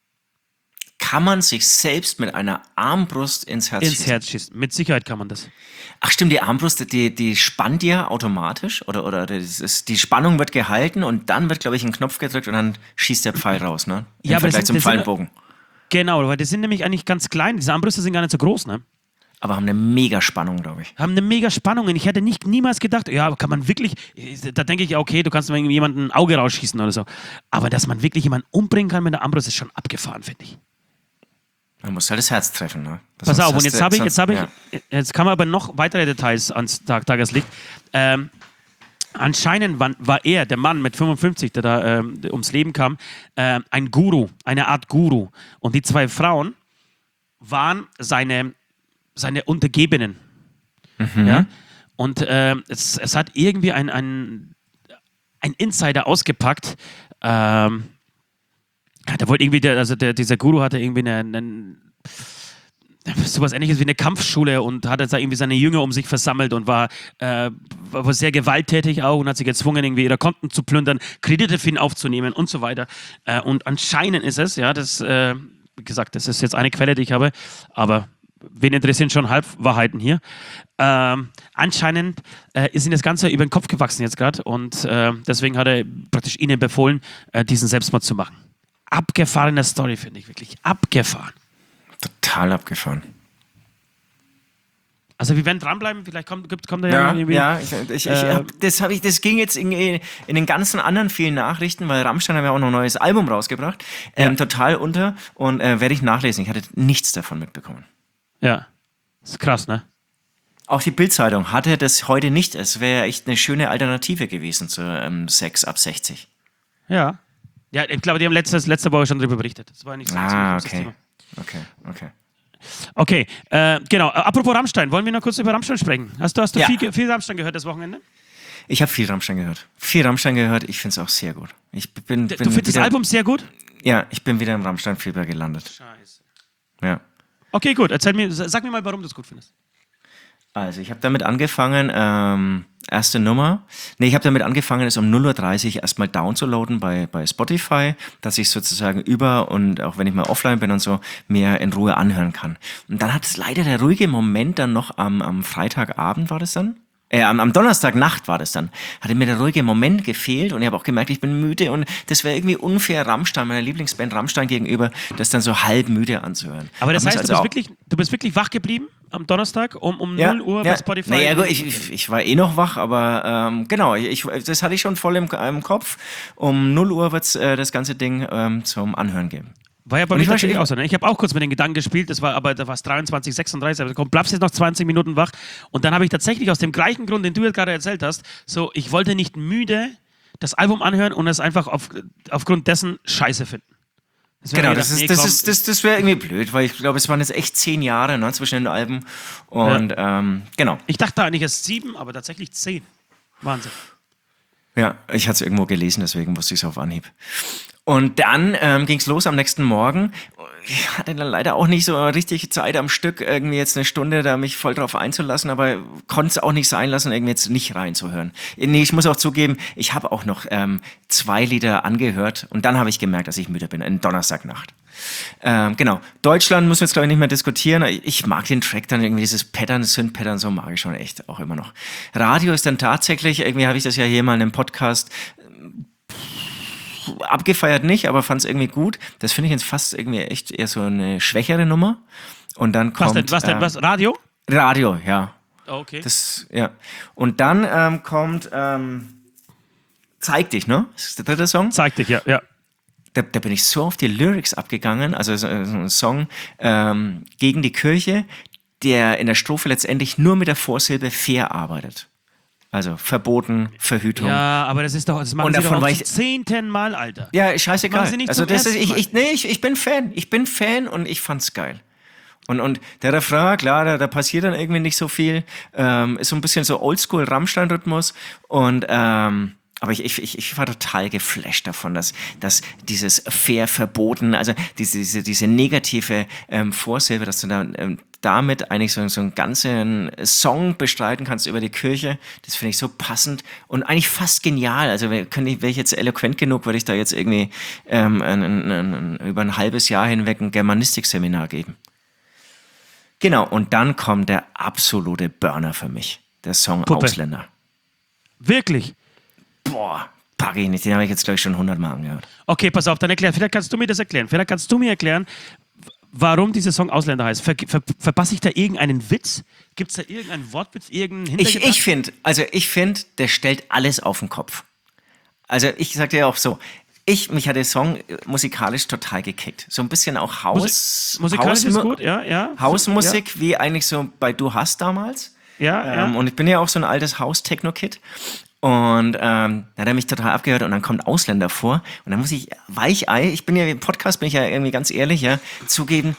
Kann man sich selbst mit einer Armbrust ins Herz Ins schießen? Herz schießen. Mit Sicherheit kann man das. Ach stimmt, die Armbrust, die, die spannt ja automatisch oder, oder das ist, die Spannung wird gehalten und dann wird, glaube ich, ein Knopf gedrückt und dann schießt der Pfeil raus, ne? Im Ja, aber das Vergleich sind- zum das sind- Pfeilenbogen. Genau, weil die sind nämlich eigentlich ganz klein. Diese Armbrüste sind gar nicht so groß, ne? Aber haben eine mega Spannung, glaube ich. Haben eine mega Spannung. Und ich hätte nicht niemals gedacht, ja, aber kann man wirklich, da denke ich, ja, okay, du kannst mal jemanden ein Auge rausschießen oder so. Aber dass man wirklich jemanden umbringen kann mit der Armbrust, ist schon abgefahren, finde ich. Man muss halt das Herz treffen, ne? Das Pass sonst auf, und hast jetzt du- habe ich, jetzt sonst- habe ich, ja. jetzt kamen aber noch weitere Details ans Tag, Tageslicht. Ähm, anscheinend war, war er, der Mann mit fünfundfünfzig, der da ähm, ums Leben kam, ähm, ein Guru, eine Art Guru. Und die zwei Frauen waren seine, seine Untergebenen. Ja? Und ähm, es, es hat irgendwie ein, ein, ein Insider ausgepackt, ähm, da wollte irgendwie, der, also der, dieser Guru hatte irgendwie einen, einen sowas Ähnliches wie eine Kampfschule und hat jetzt da irgendwie seine Jünger um sich versammelt und war, äh, war sehr gewalttätig auch und hat sich gezwungen, irgendwie ihre Konten zu plündern, Kredite für ihn aufzunehmen und so weiter. Äh, und anscheinend ist es, ja, das, äh, wie gesagt, das ist jetzt eine Quelle, die ich habe, aber wen interessieren schon Halbwahrheiten hier? Ähm, anscheinend äh, ist ihm das Ganze über den Kopf gewachsen jetzt gerade und äh, deswegen hat er praktisch ihnen befohlen, äh, diesen Selbstmord zu machen. Abgefahrene Story, finde ich wirklich. Abgefahren. Total abgefahren. Also wir werden dranbleiben, vielleicht kommt, kommt, kommt da Ja, ja irgendwie... ja, ich, ich, ich, äh, hab, das, hab ich, das ging jetzt in, in den ganzen anderen vielen Nachrichten, weil Rammstein haben ja auch noch ein neues Album rausgebracht, ähm, Ja. total unter und äh, werde ich nachlesen. Ich hatte nichts davon mitbekommen. Ja, das ist krass, ne? Auch die Bild-Zeitung hatte das heute nicht. Es wäre echt eine schöne Alternative gewesen zu ähm, Sex ab sechzig. Ja. Ja, ich glaube, die haben letztes, letzte Woche schon darüber berichtet. Das war nicht so Ah, so großes okay. Thema. Okay, okay. Okay, äh, genau. Äh, apropos Rammstein, wollen wir noch kurz über Rammstein sprechen? Hast du, hast du Ja. viel, viel Rammstein gehört das Wochenende? Ich habe viel Rammstein gehört. Viel Rammstein gehört. Ich finde es auch sehr gut. Ich bin, Du bin findest das wieder, Album sehr gut? Ja, ich bin wieder im Rammstein-Fieber gelandet. Scheiße. Ja. Okay, gut. Erzähl mir, sag mir mal, warum du es gut findest. Also ich habe damit angefangen, ähm, erste Nummer. Nee, ich habe damit angefangen, es um null Uhr dreißig erstmal downzuladen bei, bei Spotify, dass ich sozusagen über und auch wenn ich mal offline bin und so, mehr in Ruhe anhören kann. Und dann hat es leider der ruhige Moment dann noch am, am Freitagabend war das dann? Äh, am, am Donnerstagnacht war das dann. Hatte mir der ruhige Moment gefehlt und ich habe auch gemerkt, ich bin müde und das wäre irgendwie unfair Rammstein, meiner Lieblingsband Rammstein gegenüber, das dann so halb müde anzuhören. Aber das Hab heißt, mich du, bist auch- wirklich, du bist wirklich wach geblieben am Donnerstag um, um Ja, null Uhr ja. bei Spotify? Naja, gut, ich, ich, ich war eh noch wach, aber ähm, genau, ich, das hatte ich schon voll im, im Kopf. Um null Uhr wird es äh, das ganze Ding ähm, zum Anhören geben. War ja bei Und mir ich war tatsächlich schon- auch so. Ne? Ich habe auch kurz mit den Gedanken gespielt, das war aber da war es dreiundzwanzig, sechsunddreißig, aber komm, bleibst jetzt noch zwanzig Minuten wach. Und dann habe ich tatsächlich aus dem gleichen Grund, den du jetzt gerade erzählt hast, so, ich wollte nicht müde das Album anhören und es einfach auf, aufgrund dessen scheiße finden. Deswegen Genau, hab ich das, gedacht, ist, nee, das, komm, ist, das, das wäre irgendwie blöd, weil ich glaube, es waren jetzt echt zehn Jahre ne, zwischen den Alben. Und ähm, genau. Ich dachte eigentlich erst sieben, aber tatsächlich zehn. Wahnsinn. Ja, ich hatte es irgendwo gelesen, deswegen wusste ich es auf Anhieb. Und dann ähm, ging es los am nächsten Morgen. Ich hatte dann leider auch nicht so richtig Zeit am Stück, irgendwie jetzt eine Stunde da mich voll drauf einzulassen, aber konnte es auch nicht sein lassen, irgendwie jetzt nicht reinzuhören. Nee, ich muss auch zugeben, ich habe auch noch ähm, zwei Lieder angehört und dann habe ich gemerkt, dass ich müde bin, in Donnerstagnacht. Ähm, genau. Deutschland müssen wir jetzt, glaube ich, nicht mehr diskutieren. Ich mag den Track dann irgendwie, dieses Pattern, Synth-Pattern, so mag ich schon echt auch immer noch. Radio ist dann tatsächlich, irgendwie habe ich das ja hier mal in einem Podcast abgefeiert nicht, aber fand es irgendwie gut. Das finde ich jetzt fast irgendwie echt eher so eine schwächere Nummer. Und dann kommt... Was denn, was denn, ähm, was? Radio? Radio, ja. Oh, okay. Das, ja. Und dann ähm, kommt ähm, Zeig dich, ne? Das ist der dritte Song. Zeig dich, ja. ja. Da, da bin ich so auf die Lyrics abgegangen, also so, so ein Song ähm, gegen die Kirche, der in der Strophe letztendlich nur mit der Vorsilbe fair arbeitet. Also verboten, Verhütung. Ja, aber das ist doch, das machen Und sie davon doch war auch ich- zum zehnten Mal, Alter. Ja, scheißegal. Machen sie nicht Also zum das ist, ersten ich, Mal. ich, nee, ich, ich bin Fan. Ich bin Fan und ich fand's geil. Und, und der Refrain, klar, da, da passiert dann irgendwie nicht so viel. Ähm, ist so ein bisschen so Oldschool-Rammstein-Rhythmus. Und ähm, aber ich, ich, ich war total geflasht davon, dass, dass dieses fair verboten, also diese, diese, diese negative ähm, Vorsilbe, dass du da, ähm, damit eigentlich so, so einen ganzen Song bestreiten kannst über die Kirche, das finde ich so passend und eigentlich fast genial. Also wäre ich jetzt eloquent genug, würde ich da jetzt irgendwie ähm, ein, ein, ein, über ein halbes Jahr hinweg ein Germanistik-Seminar geben. Genau, und dann kommt der absolute Burner für mich, der Song Puppe. Ausländer. Wirklich? Boah, pack ich nicht, den habe ich jetzt, glaube ich, schon hundertmal angehört. Okay, pass auf, dann erklär. Vielleicht kannst du mir das erklären. Vielleicht kannst du mir erklären, warum dieser Song Ausländer heißt. Ver, ver, verpasse ich da irgendeinen Witz? Gibt es da irgendeinen Wortwitz, irgendeinen Ich, Hintergedanken? ich finde, also ich finde, der stellt alles auf den Kopf. Also ich sag dir auch so, ich, mich hat der Song musikalisch total gekickt. So ein bisschen auch Haus... Musik, musikalisch ist Hausmu- gut, ja, ja. Hausmusik, wie eigentlich so bei Du hast damals. Ja, ja. Ähm, ja. und ich bin ja auch so ein altes Haus-Techno-Kid. Und ähm, dann hat er mich total abgehört und dann kommt Ausländer vor. Und dann muss ich Weichei, ich bin ja im Podcast, bin ich ja irgendwie ganz ehrlich, ja, zugeben,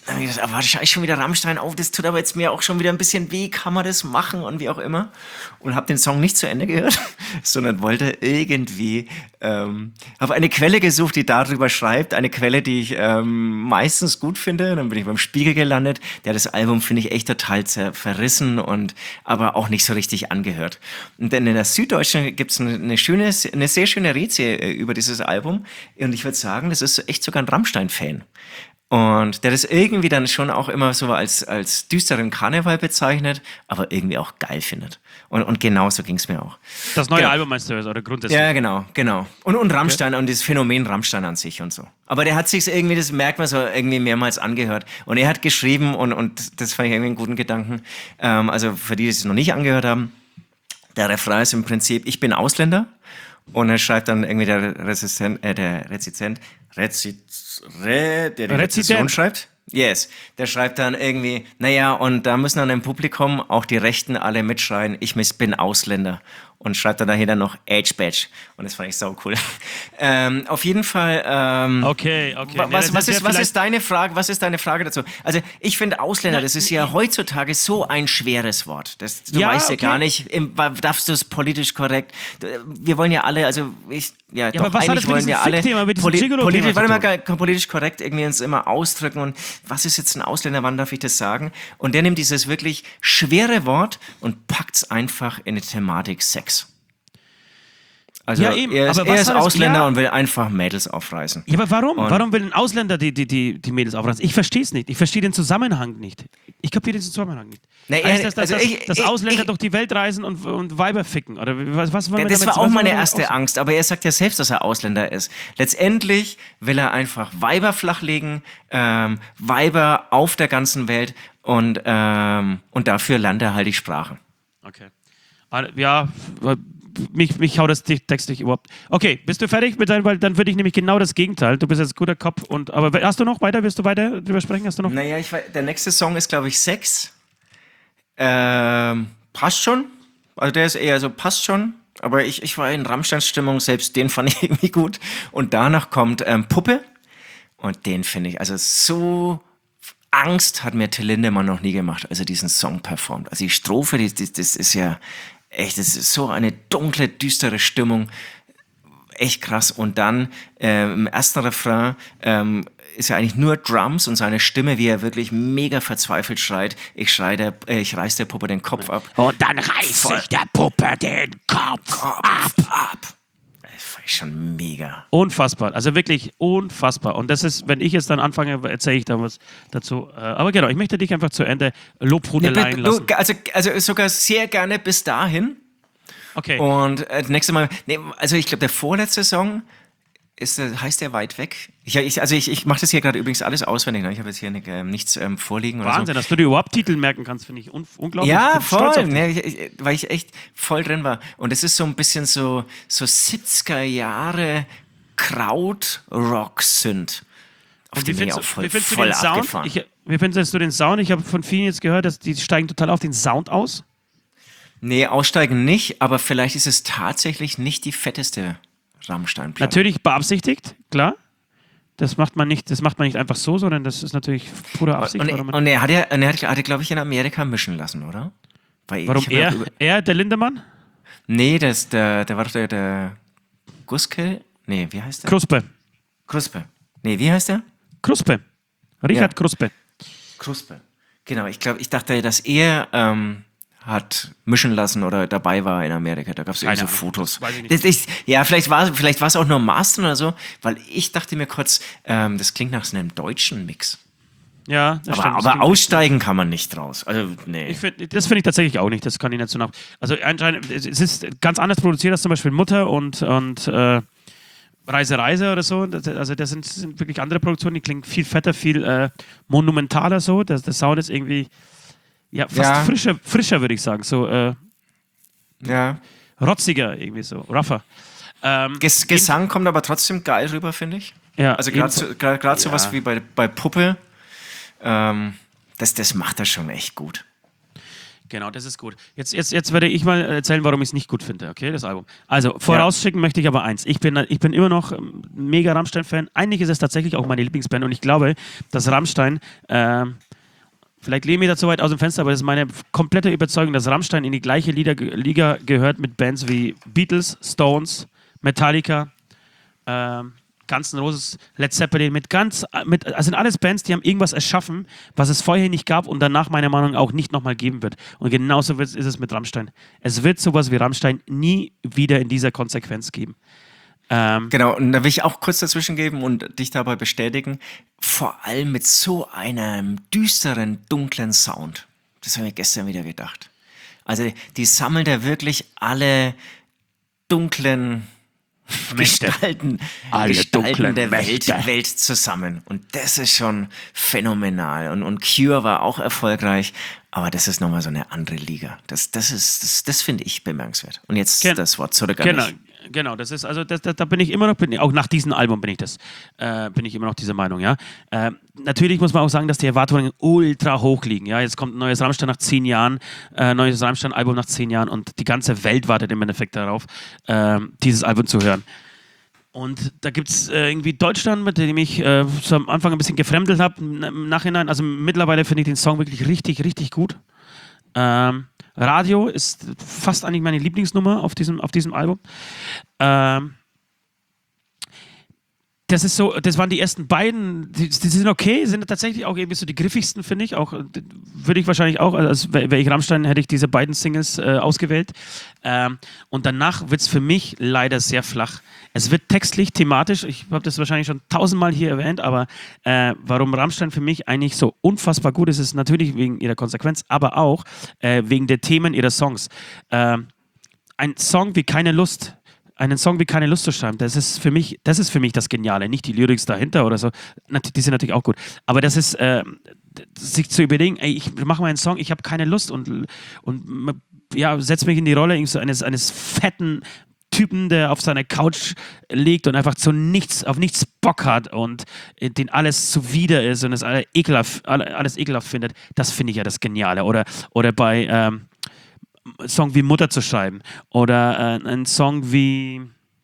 dann habe ich gedacht, aber scheiß schon wieder Rammstein auf, das tut aber jetzt mir auch schon wieder ein bisschen weh, kann man das machen und wie auch immer. Und habe den Song nicht zu Ende gehört, sondern wollte irgendwie, ähm, habe eine Quelle gesucht, die darüber schreibt, eine Quelle, die ich ähm, meistens gut finde. Dann bin ich beim Spiegel gelandet, der das Album, finde ich, echt total zer- verrissen und aber auch nicht so richtig angehört. Und dann in der Süddeutschen gibt es eine, eine schöne, eine sehr schöne Rezie über dieses Album und ich würde sagen, das ist echt sogar ein Rammstein-Fan. Und der das irgendwie dann schon auch immer so als, als düsteren Karneval bezeichnet, aber irgendwie auch geil findet. Und, und genauso ging es mir auch. Das neue Genau. Album meinst du, oder grundsätzlich? Ja, genau, genau. Und, und Rammstein und das Phänomen Rammstein an sich und so. Aber der hat sich irgendwie, das merkt man so, irgendwie mehrmals angehört. Und er hat geschrieben, und, und das fand ich irgendwie einen guten Gedanken, ähm, also für die, die es noch nicht angehört haben, der Refrain ist im Prinzip, ich bin Ausländer. Und er schreibt dann irgendwie der Rezistent, äh, der Rezizent, Reziz, Re, der die Rezession schreibt. Yes. Der schreibt dann irgendwie, naja, und da müssen dann im Publikum auch die Rechten alle mitschreien, ich bin Ausländer. Und schreibt dann dahinter noch Age Badge. Und das fand ich sau cool. ähm, auf jeden Fall. Ähm, okay, okay. Was, Nee, was, das was, ist ist, ja was ist deine Frage? Was ist deine Frage dazu? Also ich finde Ausländer, das ist ja heutzutage so ein schweres Wort. Das, du Ja, weißt ja okay. gar nicht, im, darfst du es politisch korrekt? Wir wollen ja alle, also ich, ja, Ja, doch, aber was hat eigentlich das mit wollen diesem wir alle Fick-Thema, mit diesem poli Gigolo-Thema politisch, zu warte mal, tun? gar- politisch korrekt irgendwie uns immer ausdrücken und was ist jetzt ein Ausländer, wann darf ich das sagen? Und der nimmt dieses wirklich schwere Wort und packt es einfach in die Thematik Sex. Also Ja, eben, er ist, aber er was ist hat das- Ausländer ja. und will einfach Mädels aufreißen. Ja, aber warum? Und- warum will ein Ausländer die, die, die, die Mädels aufreißen? Ich verstehe es nicht. Ich verstehe den Zusammenhang nicht. Ich kapiere den Zusammenhang nicht. Na, heißt er- das, dass, also dass, ich- dass ich- Ausländer ich- durch die Welt reisen und, und Weiber ficken? Oder was, was wollen wir Das damit, war auch was meine wollen wir damit erste aus- Angst, aber er sagt ja selbst, dass er Ausländer ist. Letztendlich will er einfach Weiber flachlegen, ähm, Weiber auf der ganzen Welt und, ähm, und dafür lernt er halt die Sprache. Okay. Ah, Ja, mich, mich haut das Text nicht überhaupt. Okay, bist du fertig mit deinem, weil dann würde ich nämlich genau das Gegenteil. Du bist jetzt ein guter Kopf und aber hast du noch weiter? Willst du weiter drüber sprechen? Hast du noch? Naja, ich, wei- der nächste Song ist, glaube ich, Sex. Ähm, passt schon. Also der ist eher so, passt schon. Aber ich, ich war in Rammstein-Stimmung, selbst den fand ich irgendwie gut. Und danach kommt ähm, Puppe. Und den finde ich, also so Angst hat mir Till Lindemann noch nie gemacht, als er diesen Song performt. Also die Strophe, die, die, das ist ja echt, das ist so eine dunkle, düstere Stimmung. Echt krass. Und dann ähm, im ersten Refrain ähm, ist ja eigentlich nur Drums und seine Stimme, wie er wirklich mega verzweifelt schreit. Ich schrei der, äh, ich reiß der Puppe den Kopf ab. Und dann reiß ich der Puppe den Kopf ab. ab. Das fand ich schon mega. Unfassbar, also wirklich unfassbar. Und das ist, wenn ich jetzt dann anfange, erzähle ich da was dazu. Äh, Aber genau, ich möchte dich einfach zu Ende Lobhudeleien Nee, lassen. du, also, also sogar sehr gerne bis dahin. Okay. Und äh, das nächste Mal, nee, also ich glaube, der vorletzte Song ist, äh, heißt der Weit weg? Ich, ich, also ich, ich mache das hier gerade übrigens alles auswendig. Ne? Ich habe jetzt hier nicht, äh, nichts ähm, vorliegen oder Wahnsinn, dass du dir überhaupt Titel merken kannst, finde ich un unglaublich. Ja, Ich bin stolz voll, auf dich. ne, ich, ich, weil ich echt voll drin war. Und es ist so ein bisschen so, so siebziger Jahre Kraut-Rock-Synth. Auf Und wie den bin ich findest, auch du, voll, wie findest du voll den Sound? abgefahren. Ich, wie findest du den Sound? Ich habe von vielen jetzt gehört, dass die steigen total auf den Sound aus. Nee, aussteigen nicht, aber vielleicht ist es tatsächlich nicht die fetteste Rammstein-Platte. Natürlich beabsichtigt, klar. Das macht man nicht, das macht man nicht einfach so, sondern das ist natürlich pure Absicht. Und, warum man- und er hat ja, und er hat, hat glaube ich, in Amerika mischen lassen, oder? Weil warum ich hab ja er? über- Er, der Lindemann? Nee, das, der, der war doch der, der Guske. Nee, wie heißt der? Kruspe. Kruspe. Nee, wie heißt der? Kruspe. Richard Ja. Kruspe. Kruspe. Genau, ich glaube, ich dachte, dass er ähm, hat mischen lassen oder dabei war in Amerika. Da gab es irgendwie so Keine Ahnung, Fotos. das weiß ich nicht. Das ist, ja, vielleicht war vielleicht war es auch nur Mastern oder so, weil ich dachte mir kurz, ähm, das klingt nach so einem deutschen Mix. Ja, das Aber, stimmt. Das aber klingt- aussteigen kann man nicht draus. Also, nee. Ich find, das finde ich tatsächlich auch nicht. Das kann ich nicht so nach. Also anscheinend, es es ist ganz anders produziert als zum Beispiel Mutter und, und äh, Reise Reise oder so. Das, also das sind, sind wirklich andere Produktionen, die klingen viel fetter, viel äh, monumentaler so. Das, der Sound ist irgendwie ja, fast Ja. frischer, frischer würde ich sagen. So äh, Ja. rotziger irgendwie so, rougher. Ähm, Ges Gesang kommt aber trotzdem geil rüber, finde ich. Ja, Also gerade ebenso- so, grad, grad Ja. sowas wie bei, bei Puppe, ähm, das, das macht er schon echt gut. Genau, das ist gut. Jetzt, jetzt, jetzt werde ich mal erzählen, warum ich es nicht gut finde, okay, das Album. Also, vorausschicken ja. möchte ich aber eins. Ich bin, ich bin immer noch ein mega Rammstein-Fan. Eigentlich ist es tatsächlich auch meine Lieblingsband und ich glaube, dass Rammstein, äh, vielleicht lehne ich mich da zu weit aus dem Fenster, aber das ist meine komplette Überzeugung, dass Rammstein in die gleiche Liga, Liga gehört mit Bands wie Beatles, Stones, Metallica, äh, Guns N' Roses, Led Zeppelin, mit ganz, mit, also sind alles Bands, die haben irgendwas erschaffen, was es vorher nicht gab und danach meiner Meinung nach auch nicht nochmal geben wird. Und genauso ist es mit Rammstein. Es wird sowas wie Rammstein nie wieder in dieser Konsequenz geben. Ähm, genau, und da will ich auch kurz dazwischen geben und dich dabei bestätigen, vor allem mit so einem düsteren, dunklen Sound. Das habe ich gestern wieder gedacht. Also die sammeln da wirklich alle dunklen Gestalten, Alle Gestalten der Mächte. Welt, Welt zusammen. Und das ist schon phänomenal. Und, und Cure war auch erfolgreich, aber das ist nochmal so eine andere Liga. Das, das ist, das, das finde ich bemerkenswert. Und jetzt Ken- das Wort zurück an Genau, dich. genau, das ist, also das, das, da bin ich immer noch, bin, auch nach diesem Album bin ich das, äh, bin ich immer noch dieser Meinung, ja. Äh, natürlich muss man auch sagen, dass die Erwartungen ultra hoch liegen, ja. Jetzt kommt ein neues Rammstein nach zehn Jahren, äh, neues Rammstein-Album nach zehn Jahren und die ganze Welt wartet im Endeffekt darauf, äh, dieses Album zu hören. Und da gibt es äh, irgendwie Deutschland, mit dem ich äh, so am Anfang ein bisschen gefremdelt habe, im Nachhinein, also mittlerweile finde ich den Song wirklich richtig, richtig gut. Ähm, Radio ist fast eigentlich meine Lieblingsnummer auf diesem, auf diesem Album. Ähm, das ist so, das waren die ersten beiden, die, die sind okay, sind tatsächlich auch irgendwie so die griffigsten, finde ich. Auch würde ich wahrscheinlich auch, also wäre ich Rammstein, hätte ich diese beiden Singles äh, ausgewählt. Ähm, und danach wird es für mich leider sehr flach. Es wird textlich, thematisch, ich habe das wahrscheinlich schon tausendmal hier erwähnt, aber äh, warum Rammstein für mich eigentlich so unfassbar gut ist, ist natürlich wegen ihrer Konsequenz, aber auch äh, wegen der Themen ihrer Songs. Äh, ein Song wie Keine Lust, einen Song wie Keine Lust zu schreiben, das ist für mich, das ist für mich das Geniale, nicht die Lyrics dahinter oder so, die sind natürlich auch gut, aber das ist, äh, sich zu überlegen, ey, ich mache mal einen Song, ich habe keine Lust und, und ja, setze mich in die Rolle eines, eines fetten Typen, der auf seiner Couch liegt und einfach zu nichts, auf nichts Bock hat und den alles zuwider ist und es alles ekelhaft, alles ekelhaft findet, das finde ich ja das Geniale. Oder, oder bei ähm, einem Song wie Mutter zu schreiben oder äh, einen Song wie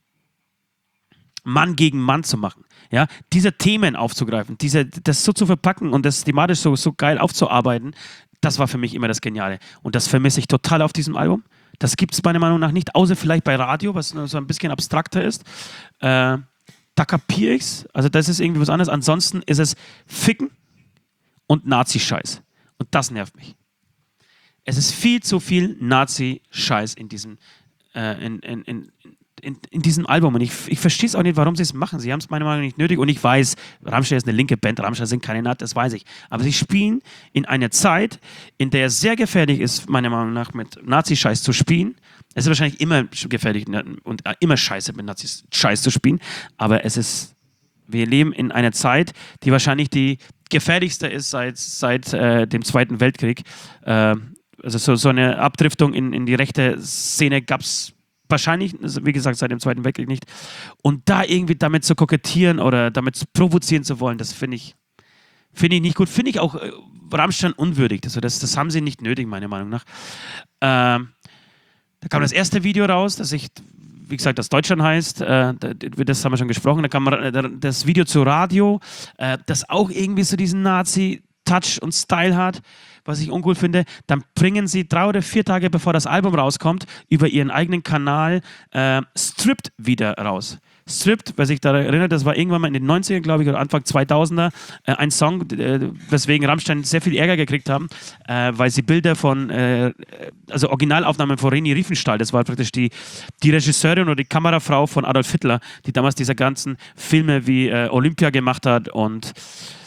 Mann gegen Mann zu machen. Ja? Diese Themen aufzugreifen, diese, das so zu verpacken und das thematisch so, so geil aufzuarbeiten, das war für mich immer das Geniale. Und das vermisse ich total auf diesem Album. Das gibt es meiner Meinung nach nicht, außer vielleicht bei Radio, was so ein bisschen abstrakter ist. Äh, da kapiere ich's. Also das ist irgendwie was anderes. Ansonsten ist es Ficken und Nazi-Scheiß. Und das nervt mich. Es ist viel zu viel Nazi-Scheiß in diesem, äh, in, in, in, in, in diesem Album. Und ich, ich verstehe es auch nicht, warum sie es machen. Sie haben es meiner Meinung nach nicht nötig. Und ich weiß, Rammstein ist eine linke Band, Rammstein sind keine Nazis, das weiß ich. Aber sie spielen in einer Zeit, in der es sehr gefährlich ist, meiner Meinung nach, mit Nazi-Scheiß zu spielen. Es ist wahrscheinlich immer gefährlich und immer scheiße, mit Nazi-Scheiß zu spielen. Aber es ist, wir leben in einer Zeit, die wahrscheinlich die gefährlichste ist seit, seit äh, dem Zweiten Weltkrieg. Äh, also so, so eine Abdriftung in, in die rechte Szene gab es wahrscheinlich, wie gesagt, seit dem Zweiten Weltkrieg nicht. Und da irgendwie damit zu kokettieren oder damit zu provozieren zu wollen, das finde ich, finde ich nicht gut. Finde ich auch äh, Rammstein unwürdig. Also das, das haben sie nicht nötig, meiner Meinung nach. Ähm, da kam das erste Video raus, das ich, wie gesagt, das Deutschland heißt. Äh, das haben wir schon gesprochen. Da kam das Video zu Radio, äh, das auch irgendwie so diesen Nazi-Touch und Style hat, was ich uncool finde. Dann bringen sie drei oder vier Tage bevor das Album rauskommt, über ihren eigenen Kanal äh, Stripped wieder raus. Stripped, wer sich daran erinnert, das war irgendwann mal in den neunzigern, glaube ich, oder Anfang zweitausender, äh, ein Song, äh, weswegen Rammstein sehr viel Ärger gekriegt haben, äh, weil sie Bilder von, äh, also Originalaufnahmen von Leni Riefenstahl, das war praktisch die, die Regisseurin oder die Kamerafrau von Adolf Hitler, die damals diese ganzen Filme wie äh, Olympia gemacht hat und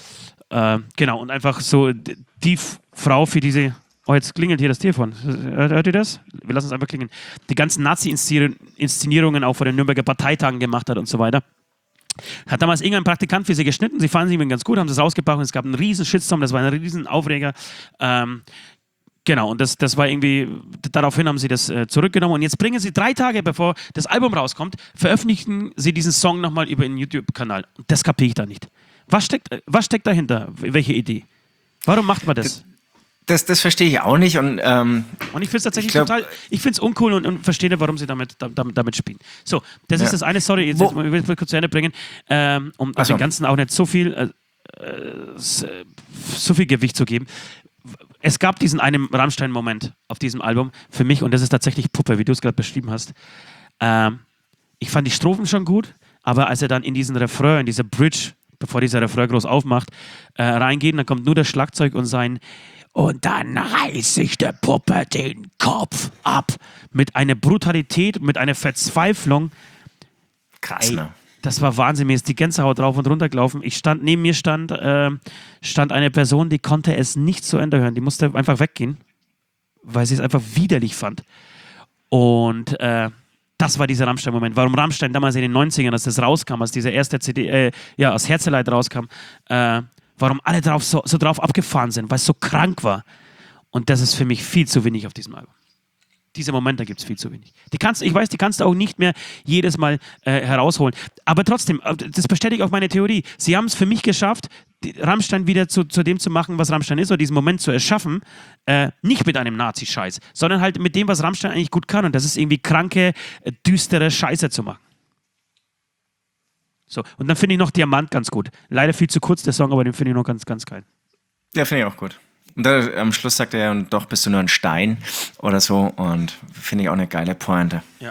äh, genau, und einfach so die F- Frau für diese. Oh, jetzt klingelt hier das Telefon. Hört ihr das? Wir lassen es einfach klingeln. Die ganzen Nazi-Inszenierungen auch vor den Nürnberger Parteitagen gemacht hat und so weiter. Hat damals irgendein Praktikant für sie geschnitten. Sie fanden sie ihm ganz gut, haben sie es rausgebracht und es gab einen riesen Shitstorm. Das war ein riesen Aufreger. Ähm, genau, und das, das war irgendwie, daraufhin haben sie das äh, zurückgenommen. Und jetzt bringen sie drei Tage, bevor das Album rauskommt, veröffentlichen sie diesen Song nochmal über ihren YouTube-Kanal. Und das kapiere ich da nicht. Was steckt, was steckt dahinter? Welche Idee? Warum macht man das? Das, das verstehe ich auch nicht. Und, ähm, und ich finde es tatsächlich ich glaub, total, ich finde es uncool und, und verstehe nicht, warum sie damit, damit, damit spielen. So, das ja. ist das eine, sorry, jetzt, jetzt will ich kurz zu Ende bringen, ähm, um so. dem Ganzen auch nicht so viel, äh, so viel Gewicht zu geben. Es gab diesen einen Rammstein-Moment auf diesem Album für mich und das ist tatsächlich Puppe, wie du es gerade beschrieben hast. Ähm, ich fand die Strophen schon gut, aber als er dann in diesen Refrain, in diese Bridge, bevor dieser Refrain groß aufmacht, äh, reingeht, dann kommt nur das Schlagzeug und sein und dann reiß ich der Puppe den Kopf ab. Mit einer Brutalität, mit einer Verzweiflung. Krass, Ey, ne? das war Wahnsinn. Mir ist die Gänsehaut drauf und runter gelaufen. Ich stand, neben mir stand, äh, stand eine Person, die konnte es nicht zu Ende hören. Die musste einfach weggehen, weil sie es einfach widerlich fand. Und äh, das war dieser Rammstein-Moment. Warum Rammstein damals in den neunzigern, als das rauskam, als diese erste C D, äh, ja, als Herzeleid rauskam, äh, warum alle drauf so, so drauf abgefahren sind, weil es so krank war. Und das ist für mich viel zu wenig auf diesem Album. Diese Momente gibt es viel zu wenig. Die kannst, ich weiß, die kannst du auch nicht mehr jedes Mal äh, herausholen. Aber trotzdem, das bestätigt auch meine Theorie. Sie haben es für mich geschafft, die Rammstein wieder zu, zu dem zu machen, was Rammstein ist, oder diesen Moment zu erschaffen. Äh, nicht mit einem Nazi-Scheiß, sondern halt mit dem, was Rammstein eigentlich gut kann. Und das ist irgendwie kranke, äh, düstere Scheiße zu machen. So, und dann finde ich noch Diamant ganz gut. Leider viel zu kurz, der Song, aber den finde ich noch ganz, ganz geil. Ja, finde ich auch gut. Und da, am Schluss sagt er, und doch bist du nur ein Stein oder so. Und finde ich auch eine geile Pointe. Ja.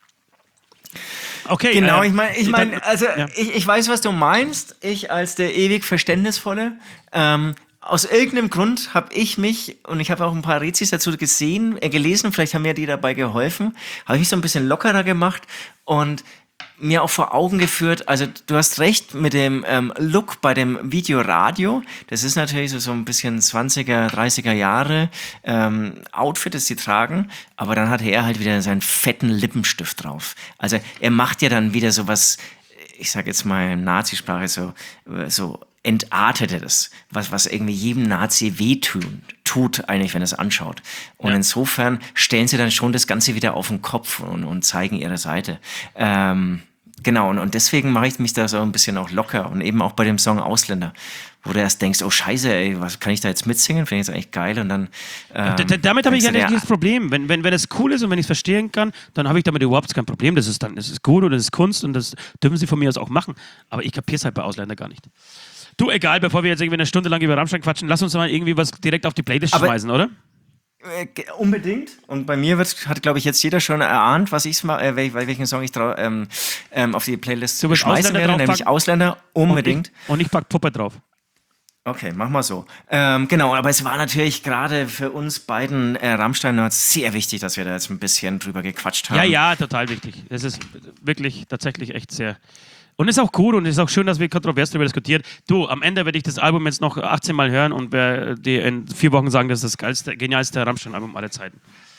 Okay. Genau, äh, ich meine, ich mein, also ja. ich, ich weiß, was du meinst. Ich als der ewig Verständnisvolle. Ähm, aus irgendeinem Grund habe ich mich, und ich habe auch ein paar Rezis dazu gesehen, äh, gelesen, vielleicht haben mir die dabei geholfen, habe ich mich so ein bisschen lockerer gemacht und mir auch vor Augen geführt, also du hast recht mit dem ähm, Look bei dem Videoradio, das ist natürlich so, so ein bisschen zwanziger, dreißiger Jahre ähm, Outfit, das sie tragen, aber dann hatte er halt wieder seinen fetten Lippenstift drauf. Also er macht ja dann wieder so was, ich sag jetzt mal in Nazisprache, so, so entartetes, was, was irgendwie jedem Nazi wehtun, tut eigentlich, wenn er es anschaut. Und ja. Insofern stellen sie dann schon das Ganze wieder auf den Kopf und, und zeigen ihre Seite. Ähm, genau, und, und deswegen mache ich mich da so ein bisschen auch locker und eben auch bei dem Song Ausländer, wo du erst denkst, oh Scheiße, ey, was kann ich da jetzt mitsingen? Finde ich jetzt eigentlich geil und dann... Ähm, d- damit habe ich ja nicht ja, das Problem. Wenn, wenn, wenn es cool ist und wenn ich es verstehen kann, dann habe ich damit überhaupt kein Problem. Das ist dann, das ist gut und das ist Kunst und das dürfen sie von mir aus auch machen. Aber ich kapiere es halt bei Ausländer gar nicht. Du, egal, bevor wir jetzt irgendwie eine Stunde lang über Rammstein quatschen, lass uns mal irgendwie was direkt auf die Playlist Aber schmeißen, oder? Äh, unbedingt. Und bei mir wird, hat, glaube ich, jetzt jeder schon erahnt, was ich äh, wel, welchen Song ich trau, ähm, ähm, auf die Playlist schmeißen werde, nämlich Ausländer. Unbedingt. Und ich, und ich pack Puppe drauf. Okay, mach mal so. Ähm, genau, aber es war natürlich gerade für uns beiden äh, Rammstein-Nerds sehr wichtig, dass wir da jetzt ein bisschen drüber gequatscht haben. Ja, ja, total wichtig. Das ist wirklich tatsächlich echt sehr... Und ist auch cool und ist auch schön, dass wir kontrovers darüber diskutieren. Du, am Ende werde ich das Album jetzt noch achtzehn Mal hören und werde dir in vier Wochen sagen, das ist das geilste, genialste Rammstein-Album aller Zeiten.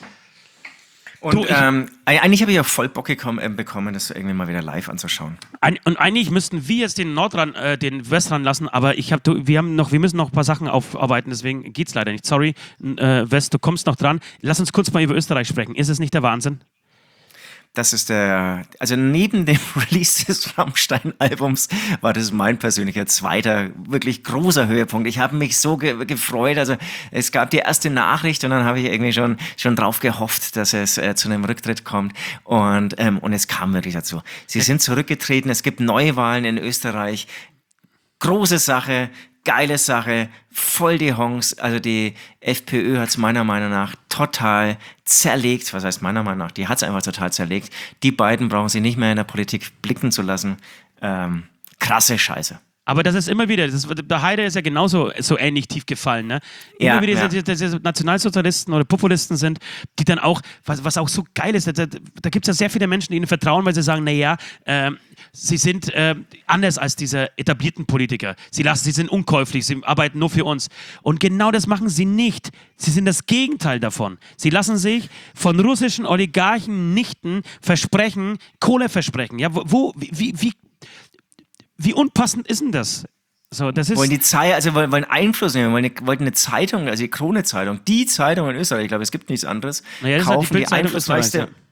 Und du, ähm, eigentlich habe ich auch voll Bock gekommen, äh, bekommen, das irgendwie mal wieder live anzuschauen. Ein, und eigentlich müssten wir jetzt den Nordrand, äh, den Westrand lassen, aber ich hab, du, wir, haben noch, wir müssen noch ein paar Sachen aufarbeiten, deswegen geht's leider nicht. Sorry, äh, West, du kommst noch dran. Lass uns kurz mal über Österreich sprechen. Ist es nicht der Wahnsinn? Das ist der, also neben dem Release des Rammstein-Albums war das mein persönlicher zweiter, wirklich großer Höhepunkt. Ich habe mich so ge- gefreut, also es gab die erste Nachricht und dann habe ich irgendwie schon, schon drauf gehofft, dass es äh, zu einem Rücktritt kommt und, ähm, und es kam wirklich dazu. Sie sind zurückgetreten, es gibt Neuwahlen in Österreich, große Sache, geile Sache, voll die Honks, also die FPÖ hat es meiner Meinung nach total zerlegt, was heißt meiner Meinung nach, die hat es einfach total zerlegt, die beiden brauchen sie nicht mehr in der Politik blicken zu lassen, ähm, krasse Scheiße. Aber das ist immer wieder, das ist, der Heide ist ja genauso so ähnlich tief gefallen, ne? Immer ja, wieder ja. diese, diese Nationalsozialisten oder Populisten sind, die dann auch, was, was auch so geil ist, da, da, da gibt es ja sehr viele Menschen, die ihnen vertrauen, weil sie sagen, naja, ähm, sie sind äh, anders als diese etablierten Politiker. Sie lassen, sie sind unkäuflich, sie arbeiten nur für uns. Und genau das machen sie nicht. Sie sind das Gegenteil davon. Sie lassen sich von russischen Oligarchen nichten, versprechen, Kohle versprechen. Ja, wo, wo wie, wie Wie unpassend ist denn das? So, das ist wollen die Zeit, also wollen, wollen Einfluss nehmen, wollen eine, wollten eine Zeitung, also die Krone-Zeitung, die Zeitung in Österreich, ich glaube, es gibt nichts anderes, naja, das kaufen ist halt die, die einflussreichste,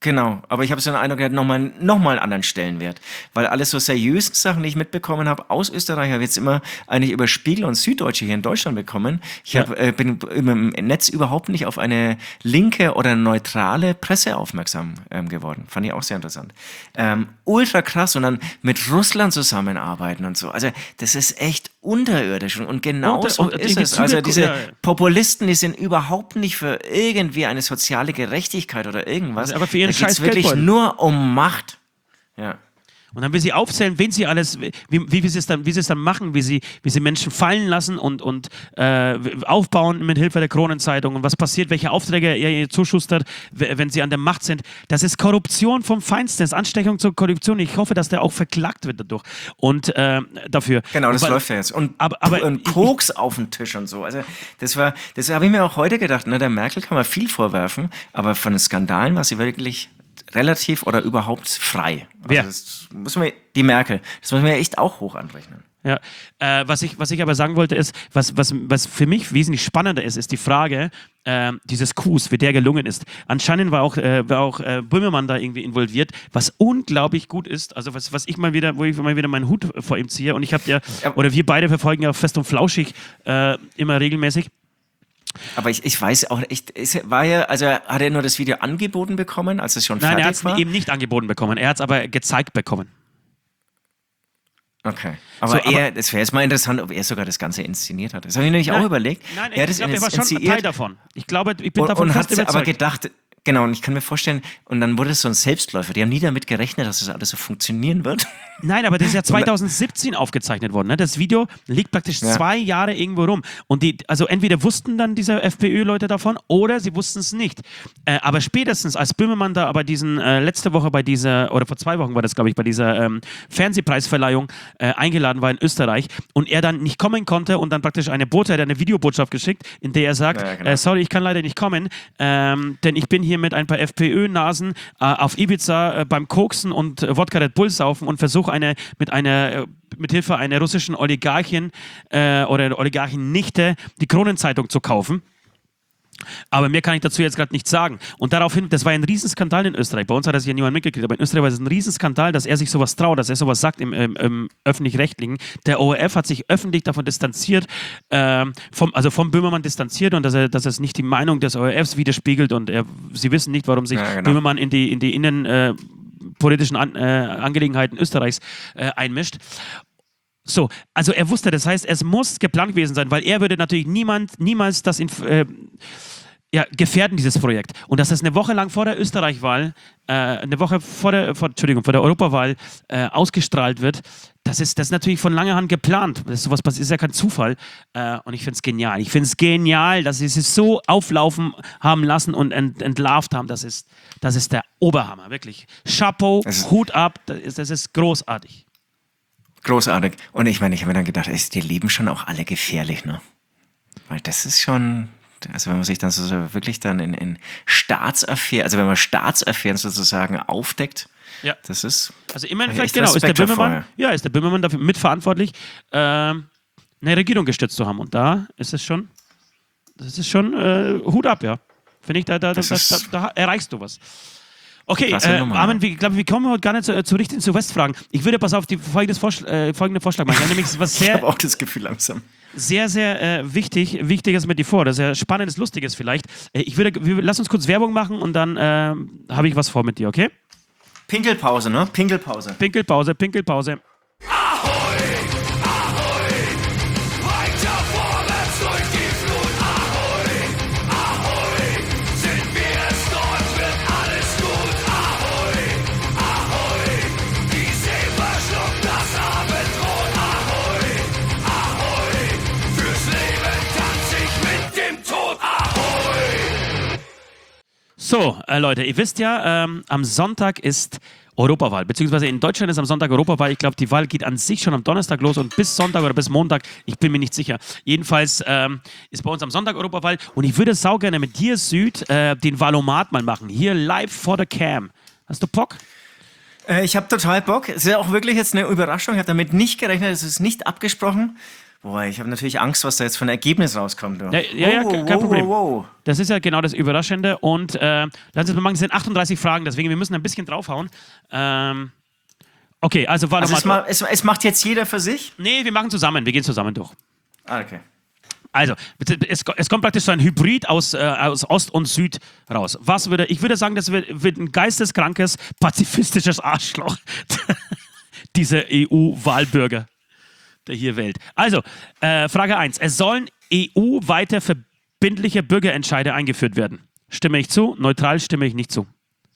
Genau, aber ich habe so den Eindruck, er hat nochmal noch mal einen anderen Stellenwert. Weil alles so seriösen Sachen, die ich mitbekommen habe aus Österreich, habe ich jetzt immer eigentlich über Spiegel und Süddeutsche hier in Deutschland bekommen. Ich hab, äh, bin im Netz überhaupt nicht auf eine linke oder neutrale Presse aufmerksam ähm, geworden. Fand ich auch sehr interessant. Ähm, ultra krass und dann mit Russland zusammenarbeiten und so. Also das ist echt unterirdisch und genau und, so und, ist und es. Also diese ja. Populisten, die sind überhaupt nicht für irgendwie eine soziale Gerechtigkeit oder irgendwas. Aber für ihren Da geht's scheiß wirklich Geldbeutel. nur um Macht. Ja. Und dann will sie aufzählen, wen sie alles, wie, wie, wie sie es dann, wie sie es dann machen, wie sie, wie sie Menschen fallen lassen und, und äh, aufbauen mit Hilfe der Kronenzeitung und was passiert, welche Aufträge er ihr zuschustert, wenn sie an der Macht sind. Das ist Korruption vom Feinsten, das ist Anstechung zur Korruption. Ich hoffe, dass der auch verklagt wird dadurch. Und äh, dafür. Genau, das und, läuft ja jetzt. Und, aber, aber und Koks ich, auf dem Tisch und so. Also das war, das habe ich mir auch heute gedacht. Ne? Der Merkel kann man viel vorwerfen, aber von den Skandalen war sie wirklich relativ oder überhaupt frei. Also Wer? Das muss man, die Merkel. Das muss man ja echt auch hoch anrechnen. Ja, äh, was, ich, was ich aber sagen wollte ist, was, was, was für mich wesentlich spannender ist, ist die Frage äh, dieses Coups, wie der gelungen ist. Anscheinend war auch, äh, war auch äh, Böhmermann da irgendwie involviert, was unglaublich gut ist. Also was, was ich mal wieder, wo ich mal wieder meinen Hut vor ihm ziehe und ich habe ja, ja, oder wir beide verfolgen ja Fest und Flauschig äh, immer regelmäßig. Aber ich, ich weiß auch, ich, es war ja, also hat er nur das Video angeboten bekommen, als es schon Nein, fertig er hat es war? eben nicht angeboten bekommen, er hat es aber gezeigt bekommen. Okay. Aber so, er, aber, das wäre jetzt mal interessant, ob er sogar das Ganze inszeniert hat. Das habe ich nämlich auch überlegt. Nein, er ich glaube, er war schon Teil davon. Ich glaube, ich bin und, davon und fest hat überzeugt. aber gedacht, genau, und ich kann mir vorstellen, und dann wurde es so ein Selbstläufer. Die haben nie damit gerechnet, dass das alles so funktionieren wird. Nein, aber das ist ja zwanzig siebzehn aufgezeichnet worden. Ne? Das Video liegt praktisch ja. zwei Jahre irgendwo rum. Und die, also entweder wussten dann diese FPÖ-Leute davon oder sie wussten es nicht. Äh, aber spätestens, als Böhmermann da aber diesen, äh, letzte Woche bei dieser, oder vor zwei Wochen war das, glaube ich, bei dieser ähm, Fernsehpreisverleihung äh, eingeladen war in Österreich und er dann nicht kommen konnte und dann praktisch eine Botschaft, eine Videobotschaft geschickt, in der er sagt, ja, genau. äh, sorry, ich kann leider nicht kommen, ähm, denn ich bin hier mit ein paar FPÖ-Nasen äh, auf Ibiza äh, beim Koksen und äh, Wodka Red Bull saufen und versuche eine, mit einer, mit Hilfe einer russischen Oligarchin äh, oder Oligarchin-Nichte die Kronenzeitung zu kaufen. Aber mehr kann ich dazu jetzt gerade nicht sagen. Und daraufhin, das war ein Riesenskandal in Österreich. Bei uns hat das ja niemand mitgekriegt, aber in Österreich war es ein Riesenskandal, dass er sich sowas traut, dass er sowas sagt im, im, im Öffentlich-Rechtlichen. Der O R F hat sich öffentlich davon distanziert, äh, vom, also vom Böhmermann distanziert und dass er, dass es nicht die Meinung des O R Fs widerspiegelt und er, sie wissen nicht, warum sich ja, genau. Böhmermann in die, in die Innen... Äh, politischen An- äh, Angelegenheiten Österreichs äh, einmischt. So, also er wusste, das heißt, es muss geplant gewesen sein, weil er würde natürlich niemand, niemals das in, äh, ja, gefährden, dieses Projekt. Und dass das eine Woche lang vor der Österreich-Wahl, äh, eine Woche vor der, vor, Entschuldigung, vor der Europawahl äh, ausgestrahlt wird, das ist, das ist natürlich von langer Hand geplant. Das ist, sowas passiert, ist ja kein Zufall. Äh, und ich finde es genial. Ich finde es genial, dass sie es so auflaufen haben lassen und ent, entlarvt haben. Das ist, das ist der Oberhammer, wirklich. Chapeau, Hut ab, das ist, das ist großartig. Großartig. Und ich meine, ich habe mir dann gedacht, ey, die leben schon auch alle gefährlich, ne? Weil das ist schon... Also wenn man sich dann so wirklich dann in, in Staatsaffären, also wenn man Staatsaffären sozusagen aufdeckt, ja. das ist... Also immerhin vielleicht, genau, ist der Böhmermann, ja, ist der Böhmermann dafür mitverantwortlich, äh, eine Regierung gestützt zu haben. Und da ist es schon, das ist schon äh, Hut ab, ja. Finde ich, da, da, da, da, da, da erreichst du was. Okay, äh, Armin, ich glaube, wir kommen heute gar nicht zu, zu richtigen zu Westfragen. Ich würde, pass auf, die folgendes Vorschl- äh, folgende Vorschlag machen. Nämlich was sehr, ich habe auch das Gefühl langsam. Sehr, sehr äh, wichtig, wichtiges mit dir vor, das ist ja spannendes, lustiges vielleicht. Äh, ich würde, wir, lass uns kurz Werbung machen und dann äh, habe ich was vor mit dir, okay? Pinkelpause, ne? Pinkelpause. Pinkelpause, Pinkelpause. Ahoi, ahoi, weiter vorwärts durch die Flut. Ahoi, ahoi, sind wir es, dort wird alles gut. Ahoi, ahoi, die See verschluckt das Abendrot. Ahoi, ahoi, fürs Leben tanz ich mit dem Tod. Ahoi. So, äh, Leute, ihr wisst ja, ähm, am Sonntag ist Europawahl, beziehungsweise in Deutschland ist am Sonntag Europawahl. Ich glaube, die Wahl geht an sich schon am Donnerstag los und bis Sonntag oder bis Montag, ich bin mir nicht sicher. Jedenfalls ähm, ist bei uns am Sonntag Europawahl und ich würde sau gerne mit dir, Süd, äh, den Wahlomat mal machen. Hier live vor der Cam. Hast du Bock? Äh, ich habe total Bock. Es ist ja auch wirklich jetzt eine Überraschung. Ich habe damit nicht gerechnet. Es ist nicht abgesprochen. Boah, ich habe natürlich Angst, was da jetzt für ein Ergebnis rauskommt. Du. Ja, ja, ja, Wow, kein wow, Problem. Wow, wow. Das ist ja genau das Überraschende. Und äh, lass uns mal machen, es sind achtunddreißig Fragen, deswegen wir müssen ein bisschen draufhauen. Ähm, okay, also war Also nochmal. es, ma- es, es macht jetzt jeder für sich? Nee, wir machen zusammen, wir gehen zusammen durch. Ah, okay. Also, es, es kommt praktisch so ein Hybrid aus, äh, aus Ost und Süd raus. Was würde, ich würde sagen, das wird, wird ein geisteskrankes, pazifistisches Arschloch. Dieser E U-Wahlbürger, der hier wählt. Also, äh, Frage eins. Es sollen E U-weite verbindliche Bürgerentscheide eingeführt werden. Stimme ich zu? Neutral stimme ich nicht zu.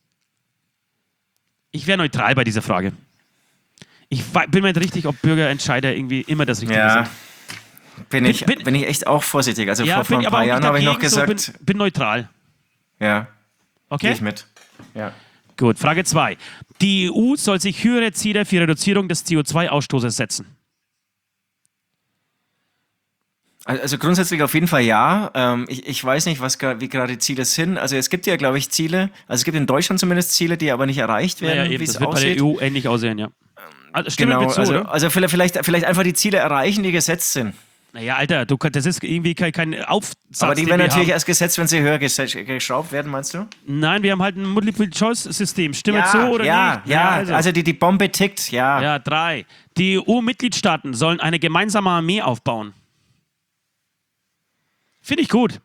Ich wäre neutral bei dieser Frage. Ich wa- bin mir nicht richtig, ob Bürgerentscheide irgendwie immer das Richtige Ja, sind. bin ich, bin- bin ich echt auch vorsichtig. Also Ja, vor, vor bin ein aber paar auch Jahren nicht habe ich noch dagegen, so gesagt, bin, bin neutral. ja, gehe Okay? ich mit. Ja. Gut, Frage zwei. Die E U soll sich höhere Ziele für Reduzierung des C O zwei Ausstoßes setzen. Also grundsätzlich auf jeden Fall ja. Ähm, ich, ich weiß nicht, was gra- wie gerade die Ziele sind. Also es gibt ja, glaube ich, Ziele. Also es gibt in Deutschland zumindest Ziele, die aber nicht erreicht werden, Naja, eben, wie das es wird bei der aussieht. E U ähnlich aussehen, ja. Also, stimmen Genau, wir zu, also, oder? also vielleicht, vielleicht, vielleicht einfach die Ziele erreichen, die gesetzt sind. Naja, Alter, du, kann- das ist irgendwie kein, kein Aufsatz, Aber die den werden wir natürlich haben. erst gesetzt, wenn sie höher ges- geschraubt werden, meinst du? Nein, wir haben halt ein Multiple-Choice-System. Stimme Ja, zu oder ja, nicht? ja. also. Also die, die Bombe tickt, ja. ja, drei. Die E U-Mitgliedstaaten sollen eine gemeinsame Armee aufbauen. Finde ich gut.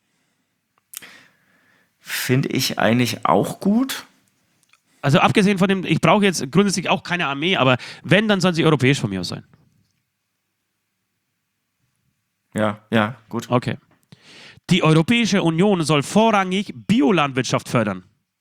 Finde ich eigentlich auch gut. Also abgesehen von dem, ich brauche jetzt grundsätzlich auch keine Armee, aber wenn, dann soll sie europäisch von mir aus sein. Ja, ja, gut. Okay. Die Europäische Union soll vorrangig Biolandwirtschaft fördern.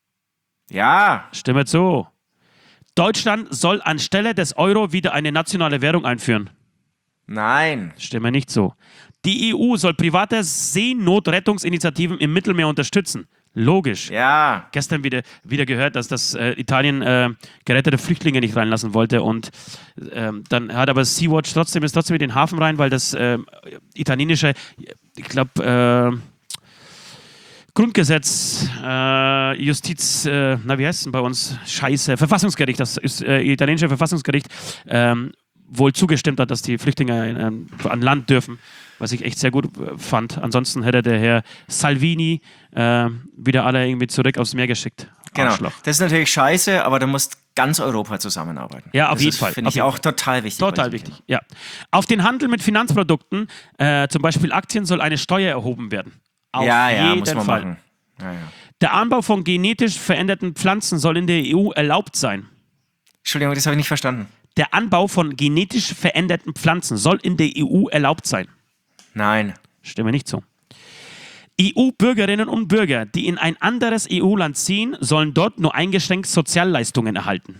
Ja, Stimme zu. Deutschland soll anstelle des Euro wieder eine nationale Währung einführen. nein. Stimme nicht zu. Die E U soll private Seenotrettungsinitiativen im Mittelmeer unterstützen. Logisch. Ja, Gestern wieder, wieder gehört, dass das äh, Italien äh, gerettete Flüchtlinge nicht reinlassen wollte und ähm, dann hat aber Sea-Watch trotzdem ist trotzdem in den Hafen rein, weil das äh, italienische, ich glaube, äh, Grundgesetz, äh, Justiz, äh, na wie heißt es denn bei uns? Scheiße, Verfassungsgericht, das ist, äh, italienische Verfassungsgericht ähm, wohl zugestimmt hat, dass die Flüchtlinge ähm, an Land dürfen, was ich echt sehr gut äh, fand. Ansonsten hätte der Herr Salvini äh, wieder alle irgendwie zurück aufs Meer geschickt. genau. Arschloch. Das ist natürlich scheiße, aber da muss ganz Europa zusammenarbeiten. Ja, auf das jeden ist, Fall, Finde auf ich jeden auch Fall. total wichtig. bei Total diesem wichtig, ja. Auf den Handel mit Finanzprodukten, äh, zum Beispiel Aktien, soll eine Steuer erhoben werden. Auf Thema. Ja, ja, jeden muss man Fall. machen. Ja, ja. Der Anbau von genetisch veränderten Pflanzen soll in der E U erlaubt sein. Entschuldigung, das habe ich nicht verstanden. Der Anbau von genetisch veränderten Pflanzen soll in der E U erlaubt sein. Nein. Stimme nicht zu. E U-Bürgerinnen und Bürger, die in ein anderes E U-Land ziehen, sollen dort nur eingeschränkt Sozialleistungen erhalten.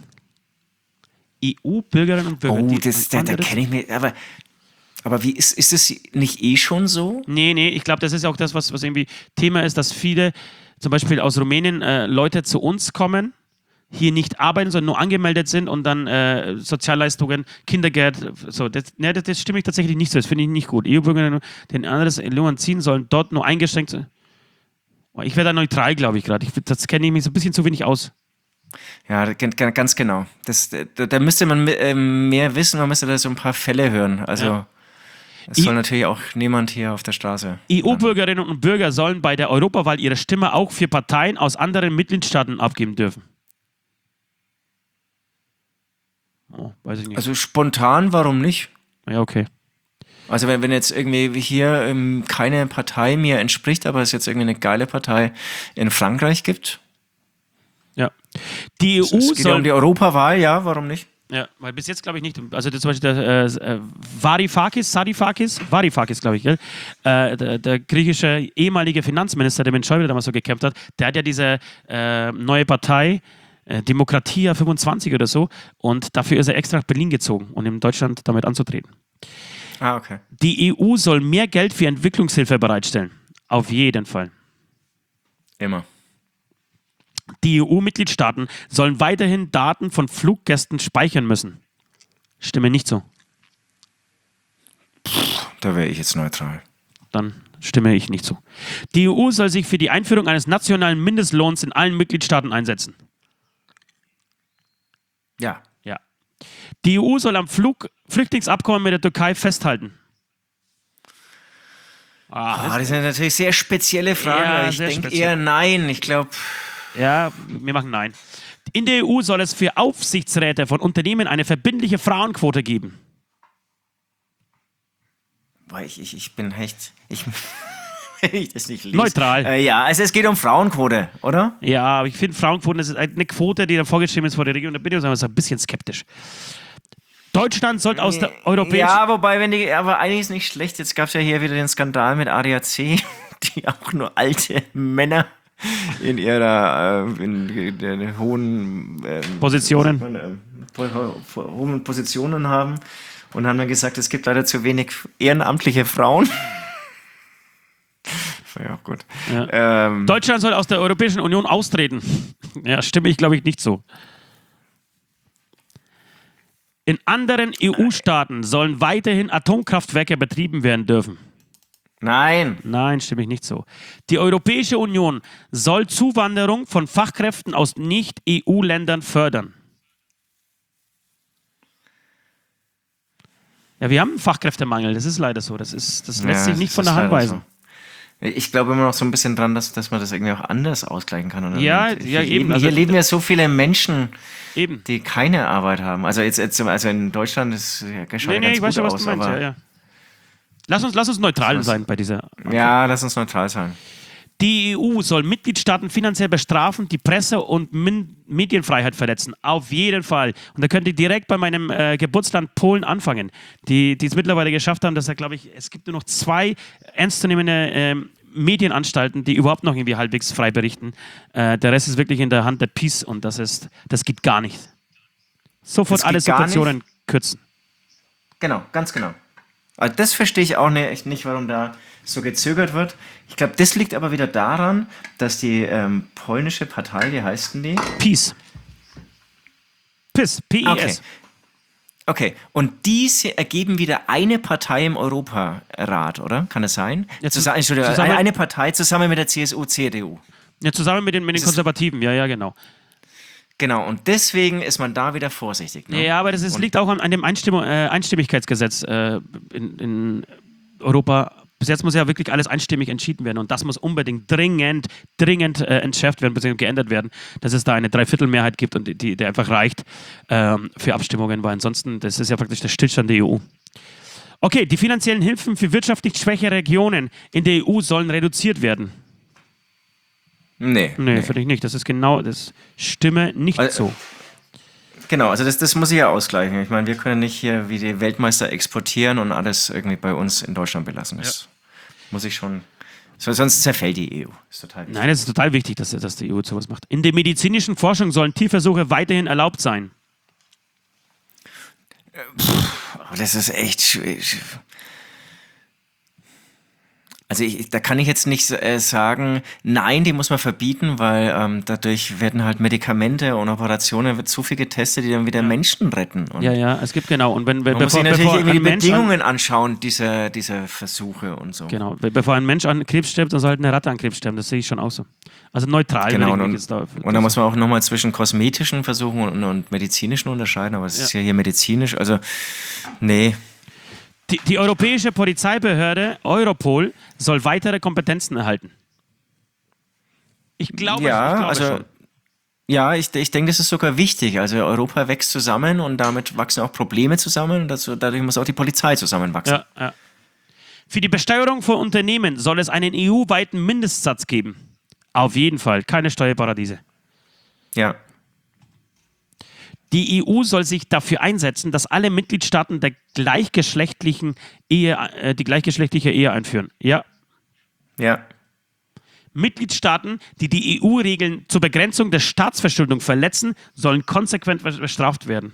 E U-Bürgerinnen und Bürger, Oh, die das, in da, ein da anderes- kenne ich mich. Aber, aber wie ist, ist das nicht eh schon so? Nee, nee, ich glaube, das ist auch das, was, was irgendwie Thema ist, dass viele, zum Beispiel aus Rumänien, äh, Leute zu uns kommen, hier nicht arbeiten, sondern nur angemeldet sind und dann äh, Sozialleistungen, Kindergeld, so, das, ne, das, das stimme ich tatsächlich nicht so, das finde ich nicht gut. E U-Bürger, die ein anderes Land ziehen sollen, dort nur eingeschränkt sein. Ich wäre da neutral, glaube ich gerade. Das kenne ich mich so ein bisschen zu wenig aus. Ja, g- g- ganz genau. Das, da, da müsste man äh, mehr wissen, man müsste da so ein paar Fälle hören. Also, Ja. es I- soll natürlich auch niemand hier auf der Straße. E U-Bürgerinnen und Bürger sollen bei der Europawahl ihre Stimme auch für Parteien aus anderen Mitgliedstaaten abgeben dürfen. Oh, weiß ich nicht. Also spontan, warum nicht? ja, okay. Also wenn, wenn jetzt irgendwie hier ähm, keine Partei mir entspricht, aber es jetzt irgendwie eine geile Partei in Frankreich gibt. Ja. Die E U Es geht ja soll... um die Europawahl, ja, warum nicht? Ja, weil bis jetzt glaube ich nicht. Also das zum Beispiel der äh, Varoufakis, Sarifakis, Varoufakis glaube ich, gell? Äh, der, der griechische ehemalige Finanzminister, der mit Schäuble damals so gekämpft hat, der hat ja diese äh, neue Partei, äh, Demokratia fünfundzwanzig oder so, und dafür ist er extra nach Berlin gezogen, um in Deutschland damit anzutreten. Ah, okay. Die E U soll mehr Geld für Entwicklungshilfe bereitstellen. Auf jeden Fall. Immer. Die E U-Mitgliedstaaten sollen weiterhin Daten von Fluggästen speichern müssen. Stimme nicht so. Da wäre ich jetzt neutral. Dann stimme ich nicht zu. Die E U soll sich für die Einführung eines nationalen Mindestlohns in allen Mitgliedstaaten einsetzen. Ja. Ja. Die E U soll am Flug Flüchtlingsabkommen mit der Türkei festhalten. Ah, Oh, das sind natürlich sehr spezielle Fragen. Ja, aber ich sehr denke speziell. eher nein. Ich glaube, Ja, wir machen nein. In der E U soll es für Aufsichtsräte von Unternehmen eine verbindliche Frauenquote geben. ich, ich, ich bin echt. Ich, ich das nicht lese. Neutral. Äh, ja, also es geht um Frauenquote, oder? Ja, aber ich finde Frauenquoten, das ist eine Quote, die dann vorgeschrieben ist vor der Regierung. Da bin ich also ein bisschen skeptisch. Deutschland sollte aus der europäischen... Ja, wobei, wenn die, aber eigentlich ist nicht schlecht. Jetzt gab es ja hier wieder den Skandal mit A D A C, die auch nur alte Männer in ihrer äh, in, in, in hohen ähm, Positionen. äh, hohen Positionen haben und haben dann gesagt, es gibt leider zu wenig ehrenamtliche Frauen. Ja, gut. Ja. Ähm, Deutschland soll aus der Europäischen Union austreten. Ja, stimme ich, glaube ich, nicht so. In anderen E U-Staaten sollen weiterhin Atomkraftwerke betrieben werden dürfen. nein. Nein, stimme ich nicht so. Die Europäische Union soll Zuwanderung von Fachkräften aus Nicht-E U-Ländern fördern. Ja, wir haben einen Fachkräftemangel, das ist leider so. Das, ist, das lässt Ja, sich nicht das von ist der Hand leider weisen. so. Ich glaube immer noch so ein bisschen dran, dass, dass man das irgendwie auch anders ausgleichen kann. Oder? Ja, Und ja, hier eben. Leben, Also- hier leben ja so viele Menschen, Eben. die keine Arbeit haben. Also jetzt, jetzt also in Deutschland ist ja schaut Nee, ja nee, ganz ich weiß gut schon, was aus, du meinst. aber Ja, ja. Lass, uns, lass uns neutral sein bei dieser. ja, lass uns neutral sein. Die E U soll Mitgliedstaaten finanziell bestrafen, die Presse- und Min Medienfreiheit verletzen. Auf jeden Fall. Und da könnt ihr direkt bei meinem äh, Geburtsland Polen anfangen, die die es mittlerweile geschafft haben, dass er, glaube ich, es gibt nur noch zwei ernstzunehmende ähm, Medienanstalten, die überhaupt noch irgendwie halbwegs frei berichten. Äh, der Rest ist wirklich in der Hand der Peace und das ist, das geht gar nicht. Sofort Das geht alle gar Subventionen kürzen. Genau, ganz genau. Also das verstehe ich auch nicht, nicht, warum da so gezögert wird. Ich glaube, das liegt aber wieder daran, dass die ähm, polnische Partei, wie heißt denn die? Peace. P I S. P I S. Okay. Okay, und diese ergeben wieder eine Partei im Europarat, oder? Kann das sein? Ja, Zus Entschuldigung, zusammen- eine, eine Partei zusammen mit der C S U, C D U. Ja, zusammen mit den, mit den Das ist- Konservativen, ja, ja, genau. Genau, und deswegen ist man da wieder vorsichtig. Ne? Ja, aber das ist, Und- liegt auch an, an dem Einstimm äh, Einstimmigkeitsgesetz äh, in, in Europa. Bis jetzt muss ja wirklich alles einstimmig entschieden werden und das muss unbedingt dringend, dringend äh, entschärft werden bzw. geändert werden, dass es da eine Dreiviertelmehrheit gibt und die, die einfach reicht ähm, für Abstimmungen, weil ansonsten, das ist ja praktisch der Stillstand der E U. Okay, die finanziellen Hilfen für wirtschaftlich schwächere Regionen in der E U sollen reduziert werden. Nee. Nee, finde ich nicht. Das ist genau, das stimme nicht Also- so. Genau, also das, das muss ich ja ausgleichen. Ich meine, wir können nicht hier wie die Weltmeister exportieren und alles irgendwie bei uns in Deutschland belassen. Das muss ich schon. So, sonst zerfällt die E U. Ist total wichtig. Nein, es ist total wichtig, dass, dass die E U sowas macht. In der medizinischen Forschung sollen Tierversuche weiterhin erlaubt sein. Aber das ist echt schwierig. Also ich, da kann ich jetzt nicht äh, sagen, nein, die muss man verbieten, weil ähm, dadurch werden halt Medikamente und Operationen, wird so viel getestet, die dann wieder Menschen retten. Und Ja, ja, es gibt genau. Und wenn, wenn man muss sich bevor, natürlich bevor irgendwie die ein Mensch an, Bedingungen anschauen, dieser, dieser Versuche und so. genau, be- bevor ein Mensch an Krebs stirbt, dann sollte eine Ratte an Krebs sterben. Das sehe ich schon auch so. Also neutral. Genau, würde ich und, mich jetzt da, und da muss man auch nochmal zwischen kosmetischen Versuchen und, und medizinischen unterscheiden, aber es ist ja hier medizinisch, also nee. die, die europäische Polizeibehörde Europol soll weitere Kompetenzen erhalten. Ich glaube, ja, ich glaube also schon. ja, ich, ich denke, das ist sogar wichtig. Also Europa wächst zusammen und damit wachsen auch Probleme zusammen und dazu, dadurch muss auch die Polizei zusammenwachsen. Ja, ja. Für die Besteuerung von Unternehmen soll es einen E U-weiten Mindestsatz geben. Auf jeden Fall, keine Steuerparadiese. Ja. Die E U soll sich dafür einsetzen, dass alle Mitgliedstaaten der gleichgeschlechtlichen Ehe, äh, die gleichgeschlechtliche Ehe einführen. Ja. Ja. Mitgliedstaaten, die die E U-Regeln zur Begrenzung der Staatsverschuldung verletzen, sollen konsequent bestraft werden.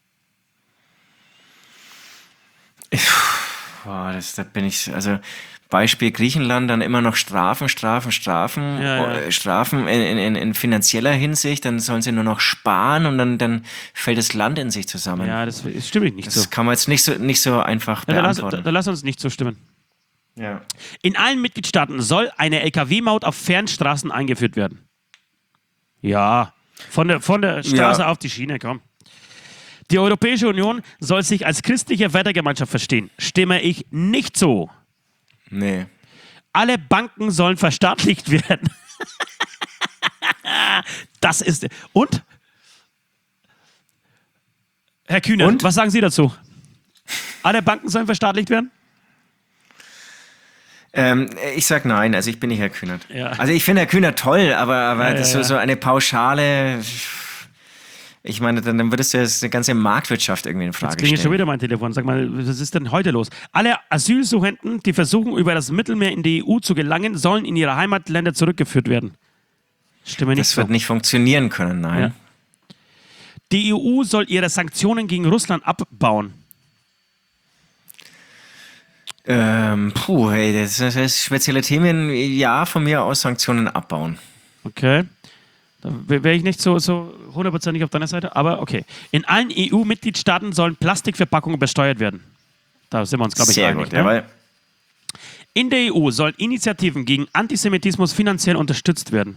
Boah, das, da bin ich, also Beispiel Griechenland, dann immer noch Strafen, Strafen, Strafen, Ja, ja. äh, Strafen in, in, in finanzieller Hinsicht, dann sollen sie nur noch sparen und dann, dann fällt das Land in sich zusammen. Ja, das, das stimmt nicht das so. kann man jetzt nicht so, nicht so einfach Ja, da, lass, beantworten. da, da lass uns nicht so stimmen. ja. In allen Mitgliedstaaten soll eine L K W-Maut auf Fernstraßen eingeführt werden. Ja, von der, von der Straße Ja. auf die Schiene, komm. Die Europäische Union soll sich als christliche Wettergemeinschaft verstehen. Stimme ich nicht so. Nee. Alle Banken sollen verstaatlicht werden. Das ist... Und? Herr Kühner, Und? was sagen Sie dazu? Alle Banken sollen verstaatlicht werden? Ähm, ich sag nein, also ich bin nicht Herr Kühnert. Ja. Also ich finde Herr Kühnert toll, aber, aber Ja, das ja, so, ja. so eine Pauschale, ich meine, dann, dann würdest du jetzt die ganze Marktwirtschaft irgendwie in Frage Jetzt klingelt schon stellen. wieder mein Telefon. Sag mal, was ist denn heute los? Alle Asylsuchenden, die versuchen, über das Mittelmeer in die E U zu gelangen, sollen in ihre Heimatländer zurückgeführt werden. Stimme nicht Das so. wird nicht funktionieren können, nein. Ja. Die E U soll ihre Sanktionen gegen Russland abbauen. Ähm, puh, hey, das ist, das ist spezielle Themen, ja, von mir aus Sanktionen abbauen. Okay. Da wäre ich nicht so, so hundertprozentig auf deiner Seite, aber okay. In allen E U-Mitgliedstaaten sollen Plastikverpackungen besteuert werden. Da sind wir uns, glaube ich, Sehr einig. gut, ne? jawohl. In der E U sollen Initiativen gegen Antisemitismus finanziell unterstützt werden.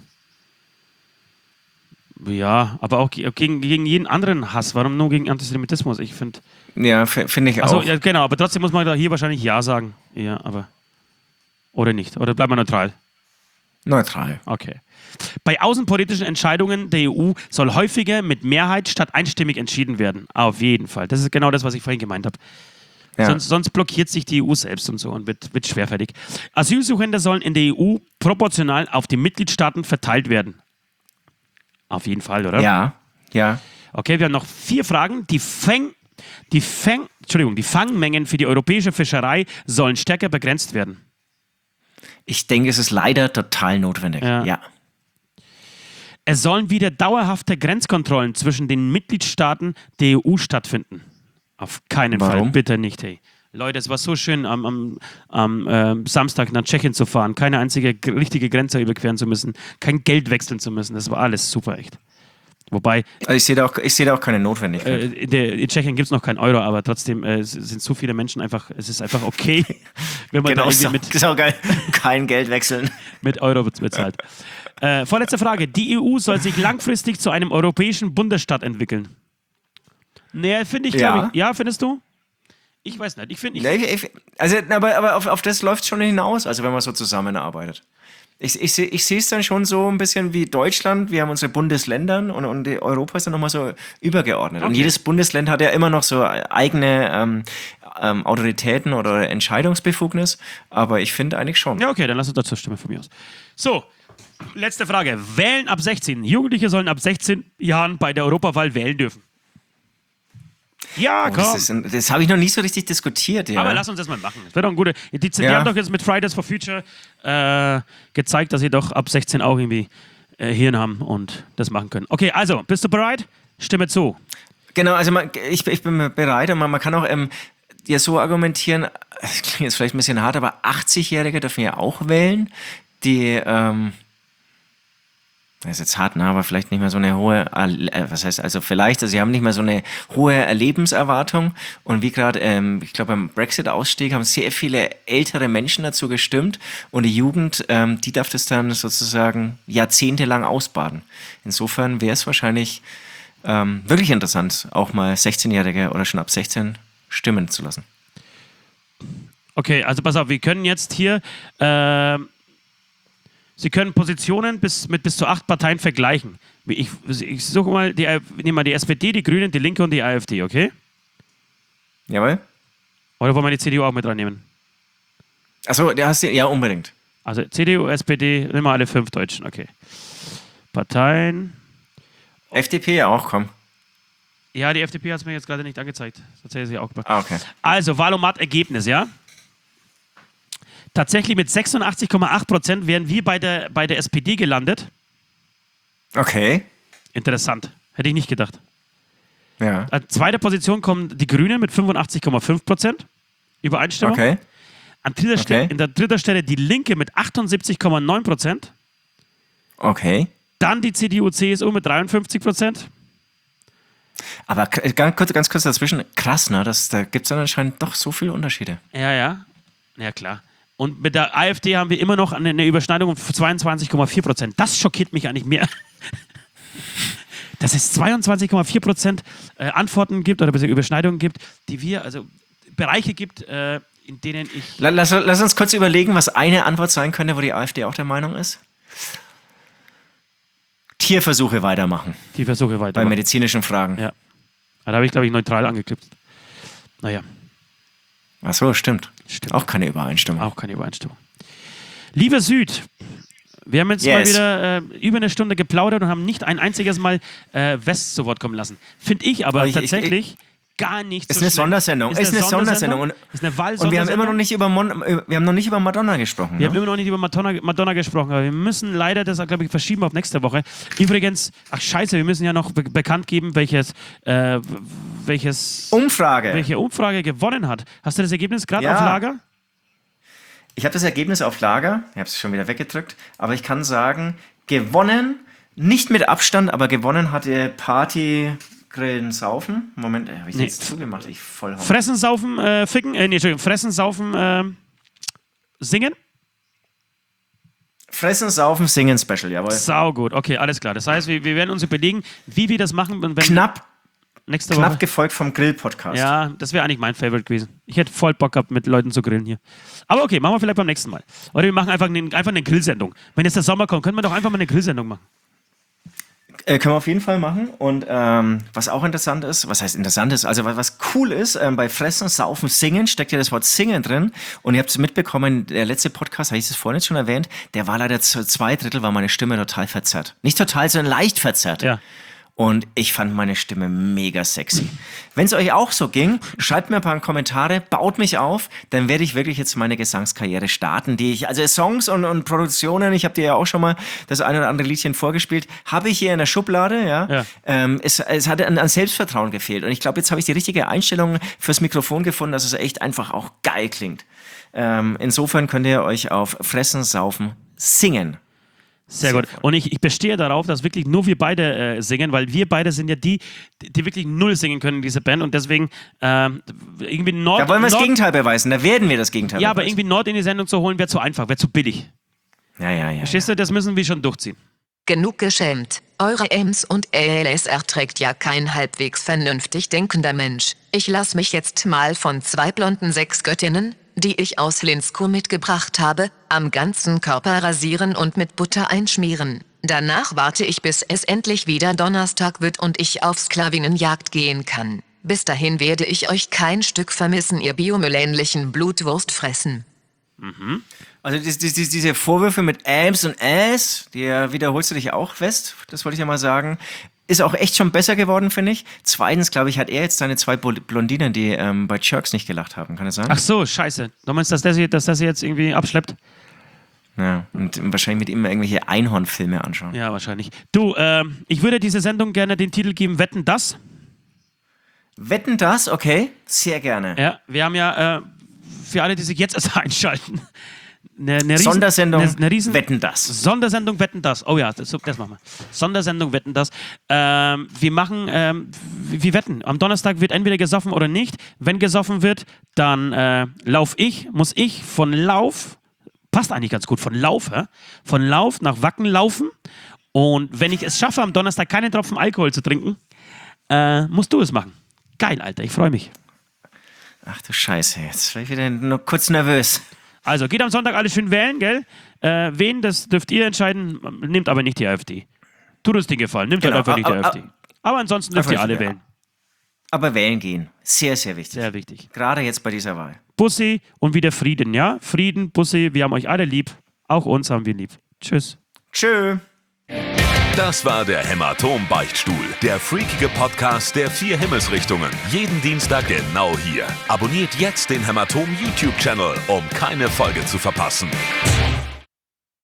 Ja, aber auch ge- gegen, gegen jeden anderen Hass. Warum nur gegen Antisemitismus? Ich finde. Ja, f- finde ich Also auch. ja, genau, aber trotzdem muss man da hier wahrscheinlich Ja sagen. Ja, aber. Oder nicht? Oder bleibt man neutral? Neutral. Okay. Bei außenpolitischen Entscheidungen der E U soll häufiger mit Mehrheit statt einstimmig entschieden werden. Auf jeden Fall. Das ist genau das, was ich vorhin gemeint habe. Ja. Sonst, sonst blockiert sich die E U selbst und so und wird, wird schwerfällig. Asylsuchende sollen in der E U proportional auf die Mitgliedstaaten verteilt werden. Auf jeden Fall, oder? Ja, ja. Okay, wir haben noch vier Fragen. Die Fang, die Fang, Entschuldigung, die Fangmengen für die europäische Fischerei sollen stärker begrenzt werden. Ich denke, es ist leider total notwendig. Ja. Ja. Es sollen wieder dauerhafte Grenzkontrollen zwischen den Mitgliedstaaten der E U stattfinden. Auf keinen Fall, Warum? bitte nicht, hey. Leute, es war so schön, am, am, am äh, Samstag nach Tschechien zu fahren, keine einzige g- richtige Grenze überqueren zu müssen, kein Geld wechseln zu müssen. Das war alles super, echt. Wobei, Also ich sehe da, auch- ich sehe da auch keine Notwendigkeit. äh, in, der, in Tschechien gibt es noch keinen Euro, aber trotzdem äh, es sind so viele Menschen einfach, es ist einfach okay, wenn man genau, da so, irgendwie mit, so geil. Kein Geld wechseln. mit Euro bez- bezahlt. äh, vorletzte Frage. Die E U soll sich langfristig zu einem europäischen Bundesstaat entwickeln. Nee, finde ich, Ja. glaube ich. Ja, findest du? Ich weiß nicht. Ich finde, ich, Ja, ich, ich, also, aber, aber auf, auf das läuft es schon hinaus, also wenn man so zusammenarbeitet. Ich, ich, seh- ich sehe es dann schon so ein bisschen wie Deutschland, wir haben unsere Bundesländer und, und die Europa ist dann nochmal so übergeordnet. Und Okay. jedes Bundesland hat ja immer noch so eigene ähm, ähm, Autoritäten oder Entscheidungsbefugnis, aber ich finde eigentlich schon. ja, okay, dann lass uns dazu stimmen von mir aus. So, letzte Frage. Wählen ab sechzehn. Jugendliche sollen ab sechzehn Jahren bei der Europawahl wählen dürfen. Ja, Oh, komm. das ist, das habe ich noch nie so richtig diskutiert. Ja. Aber lass uns das mal machen. Das wäre doch ein guter. Die, die Ja. haben doch jetzt mit Fridays for Future äh, gezeigt, dass sie doch ab sechzehn auch irgendwie äh, Hirn haben und das machen können. Okay, also, bist du bereit? Stimme zu. Genau, also man, ich, ich bin bereit und man, man kann auch ähm, ja so argumentieren, das klingt jetzt vielleicht ein bisschen hart, aber achtzigjährige dürfen ja auch wählen, die, ähm, das ist jetzt hart, ne, aber vielleicht nicht mehr so eine hohe, äh, was heißt also vielleicht, also sie haben nicht mehr so eine hohe Erlebenserwartung und wie gerade, ähm, ich glaube beim Brexit-Ausstieg haben sehr viele ältere Menschen dazu gestimmt und die Jugend, ähm, die darf das dann sozusagen jahrzehntelang ausbaden. Insofern wäre es wahrscheinlich ähm, wirklich interessant, auch mal sechzehnjährige oder schon ab sechzehn stimmen zu lassen. Okay, also pass auf, wir können jetzt hier, äh, Sie können Positionen bis, mit bis zu acht Parteien vergleichen. Wie Ich, ich suche mal, die, nehmen mal die S P D, die Grünen, die Linke und die AfD, okay? Jawohl? Oder wollen wir die C D U auch mit reinnehmen? Achso, der hast du, ja, unbedingt. Also C D U, S P D, nehmen wir alle fünf Deutschen, okay. Parteien. F D P ja auch, komm. Ja, die F D P hat es mir jetzt gerade nicht angezeigt. Das hätte sie auch gemacht. Ah, okay. Also, Wahlomat-Ergebnis, ja? Tatsächlich mit sechsundachtzig Komma acht Prozent wären wir bei der, bei der S P D gelandet. Okay. Interessant. Hätte ich nicht gedacht. Ja. An zweiter Position kommen die Grünen mit fünfundachtzig Komma fünf Prozent Übereinstimmung. Okay. An dritter Okay. Stelle, in der dritten Stelle die Linke mit achtundsiebzig Komma neun Prozent. Okay. Dann die C D U, C S U mit dreiundfünfzig Prozent. Aber k- ganz kurz, ganz kurz dazwischen, krass, ne? Das, da gibt es dann anscheinend doch so viele Unterschiede. Ja, ja. Ja, klar. Und mit der AfD haben wir immer noch eine, eine Überschneidung von zweiundzwanzig Komma vier Prozent. Das schockiert mich eigentlich mehr. Dass es zweiundzwanzig Komma vier Prozent äh, Antworten gibt oder beziehungsweise Überschneidungen gibt, die wir, also Bereiche gibt, äh, in denen ich... Lass, lass uns kurz überlegen, was eine Antwort sein könnte, wo die AfD auch der Meinung ist. Tierversuche weitermachen. Tierversuche Bei weitermachen. medizinischen Fragen. Ja. Da habe ich, glaube ich, neutral angeklippt. Naja. Ach so, stimmt. Stimmt. Auch keine Übereinstimmung. Auch keine Übereinstimmung. Lieber Süd, wir haben jetzt Yes. mal wieder äh, über eine Stunde geplaudert und haben nicht ein einziges Mal äh, West zu Wort kommen lassen. Finde ich aber Aber ich- tatsächlich gar nicht Ist so eine schlimm. Sondersendung. Ist eine Sondersendung. Und, Ist eine Wahl und wir haben immer noch nicht über, Mon wir haben noch nicht über Madonna gesprochen. Wir ne? haben immer noch nicht über Madonna, Madonna gesprochen, aber wir müssen leider das, glaube ich, verschieben auf nächste Woche. Übrigens, ach scheiße, wir müssen ja noch be bekannt geben, welches, äh, welches, Umfrage. welche Umfrage gewonnen hat. Hast du das Ergebnis gerade Ja. auf Lager? Ich habe das Ergebnis auf Lager. Ich habe es schon wieder weggedrückt. Aber ich kann sagen, gewonnen, nicht mit Abstand, aber gewonnen hatte Party Grillen, Saufen. Moment, habe ich Nee. jetzt zugemacht? Ich voll Hunger. Fressen, saufen, äh, ficken, äh, nee, Entschuldigung, fressen, saufen, äh, singen? Fressen, Saufen, Singen Special, jawohl. Sau gut, okay, alles klar. Das heißt, wir, wir werden uns überlegen, wie wir das machen. Und wenn Knapp, nächste knapp Woche. gefolgt vom Grill-Podcast. Ja, das wäre eigentlich mein Favorite gewesen. Ich hätte voll Bock gehabt, mit Leuten zu grillen hier. Aber okay, machen wir vielleicht beim nächsten Mal. Oder wir machen einfach, eine, einfach eine Grillsendung. Wenn jetzt der Sommer kommt, können wir doch einfach mal eine Grillsendung machen. Äh, können wir auf jeden Fall machen. Und ähm, was auch interessant ist, was heißt interessant ist, also was, was cool ist, ähm, bei Fressen, Saufen, Singen steckt ja das Wort Singen drin. Und ihr habt es mitbekommen, der letzte Podcast, habe ich es vorhin jetzt schon erwähnt, der war leider zu zwei Drittel, war meine Stimme total verzerrt. Nicht total, sondern leicht verzerrt. Ja. Und ich fand meine Stimme mega sexy. Wenn es euch auch so ging, schreibt mir ein paar Kommentare, baut mich auf, dann werde ich wirklich jetzt meine Gesangskarriere starten, die ich, also Songs und, und Produktionen, ich habe dir ja auch schon mal das eine oder andere Liedchen vorgespielt, habe ich hier in der Schublade, ja. Ja. Ähm, es, es hat an, an Selbstvertrauen gefehlt. Und ich glaube, jetzt habe ich die richtige Einstellung fürs Mikrofon gefunden, dass es echt einfach auch geil klingt. Ähm, insofern könnt ihr euch auf Fressen, Saufen, Singen. Sehr gut. Und ich, ich bestehe darauf, dass wirklich nur wir beide äh, singen, weil wir beide sind ja die, die wirklich null singen können in dieser Band und deswegen ähm, irgendwie Nord... Da wollen wir das Nord Gegenteil beweisen, da werden wir das Gegenteil Ja, aber beweisen. irgendwie Nord in die Sendung zu holen, wäre zu einfach, wäre zu billig. Ja, ja, ja. Verstehst du? Das müssen wir schon durchziehen. Genug geschämt. Eure Ems und A L S erträgt ja kein halbwegs vernünftig denkender Mensch. Ich lass mich jetzt mal von zwei blonden Sexgöttinnen, die ich aus Linsko mitgebracht habe, am ganzen Körper rasieren und mit Butter einschmieren. Danach warte ich, bis es endlich wieder Donnerstag wird und ich auf Sklavinnenjagd gehen kann. Bis dahin werde ich euch kein Stück vermissen, ihr biomillenlichen Blutwurstfressen. Also die, die, die, diese Vorwürfe mit Ams und Ass, die wiederholst du dich auch fest, das wollte ich ja mal sagen. Ist auch echt schon besser geworden, finde ich. Zweitens, glaube ich, hat er jetzt seine zwei Blondinen, die ähm, bei Jerks nicht gelacht haben. Kann das sein? Ach so, scheiße. Du meinst, dass das hier, dass das hier jetzt irgendwie abschleppt? Ja, und wahrscheinlich mit ihm irgendwelche Einhornfilme anschauen. Ja, wahrscheinlich. Du, ähm, ich würde dieser Sendung gerne den Titel geben, Wetten, das? Wetten das? Okay, sehr gerne. Ja, wir haben ja, äh, für alle, die sich jetzt erst einschalten, eine, eine riesen, Sondersendung, eine, eine riesen Wetten das. Sondersendung Wetten das. Oh ja, das, das machen wir. Sondersendung Wetten das. Ähm, wir machen, ähm, wir wetten. Am Donnerstag wird entweder gesoffen oder nicht. Wenn gesoffen wird, dann äh, lauf ich, muss ich von Lauf, passt eigentlich ganz gut, von Lauf, hä? von Lauf nach Wacken laufen. Und wenn ich es schaffe, am Donnerstag keinen Tropfen Alkohol zu trinken, äh, musst du es machen. Geil, Alter, ich freue mich. Ach du Scheiße, jetzt war ich wieder nur kurz nervös. Also, geht am Sonntag alles schön wählen, gell? Äh, wen, das dürft ihr entscheiden. Nehmt aber nicht die AfD. Tut uns den Gefallen. Nehmt Genau, halt einfach nicht die aber- AfD. Aber ansonsten dürft aber- ihr alle ja. wählen. Aber wählen gehen, sehr, sehr wichtig. Sehr wichtig. Gerade jetzt bei dieser Wahl. Bussi und wieder Frieden, ja? Frieden, Bussi, wir haben euch alle lieb. Auch uns haben wir lieb. Tschüss. Tschö. Das war der Hämatom-Beichtstuhl, der freakige Podcast der vier Himmelsrichtungen. Jeden Dienstag genau hier. Abonniert jetzt den Hämatom-YouTube-Channel, um keine Folge zu verpassen.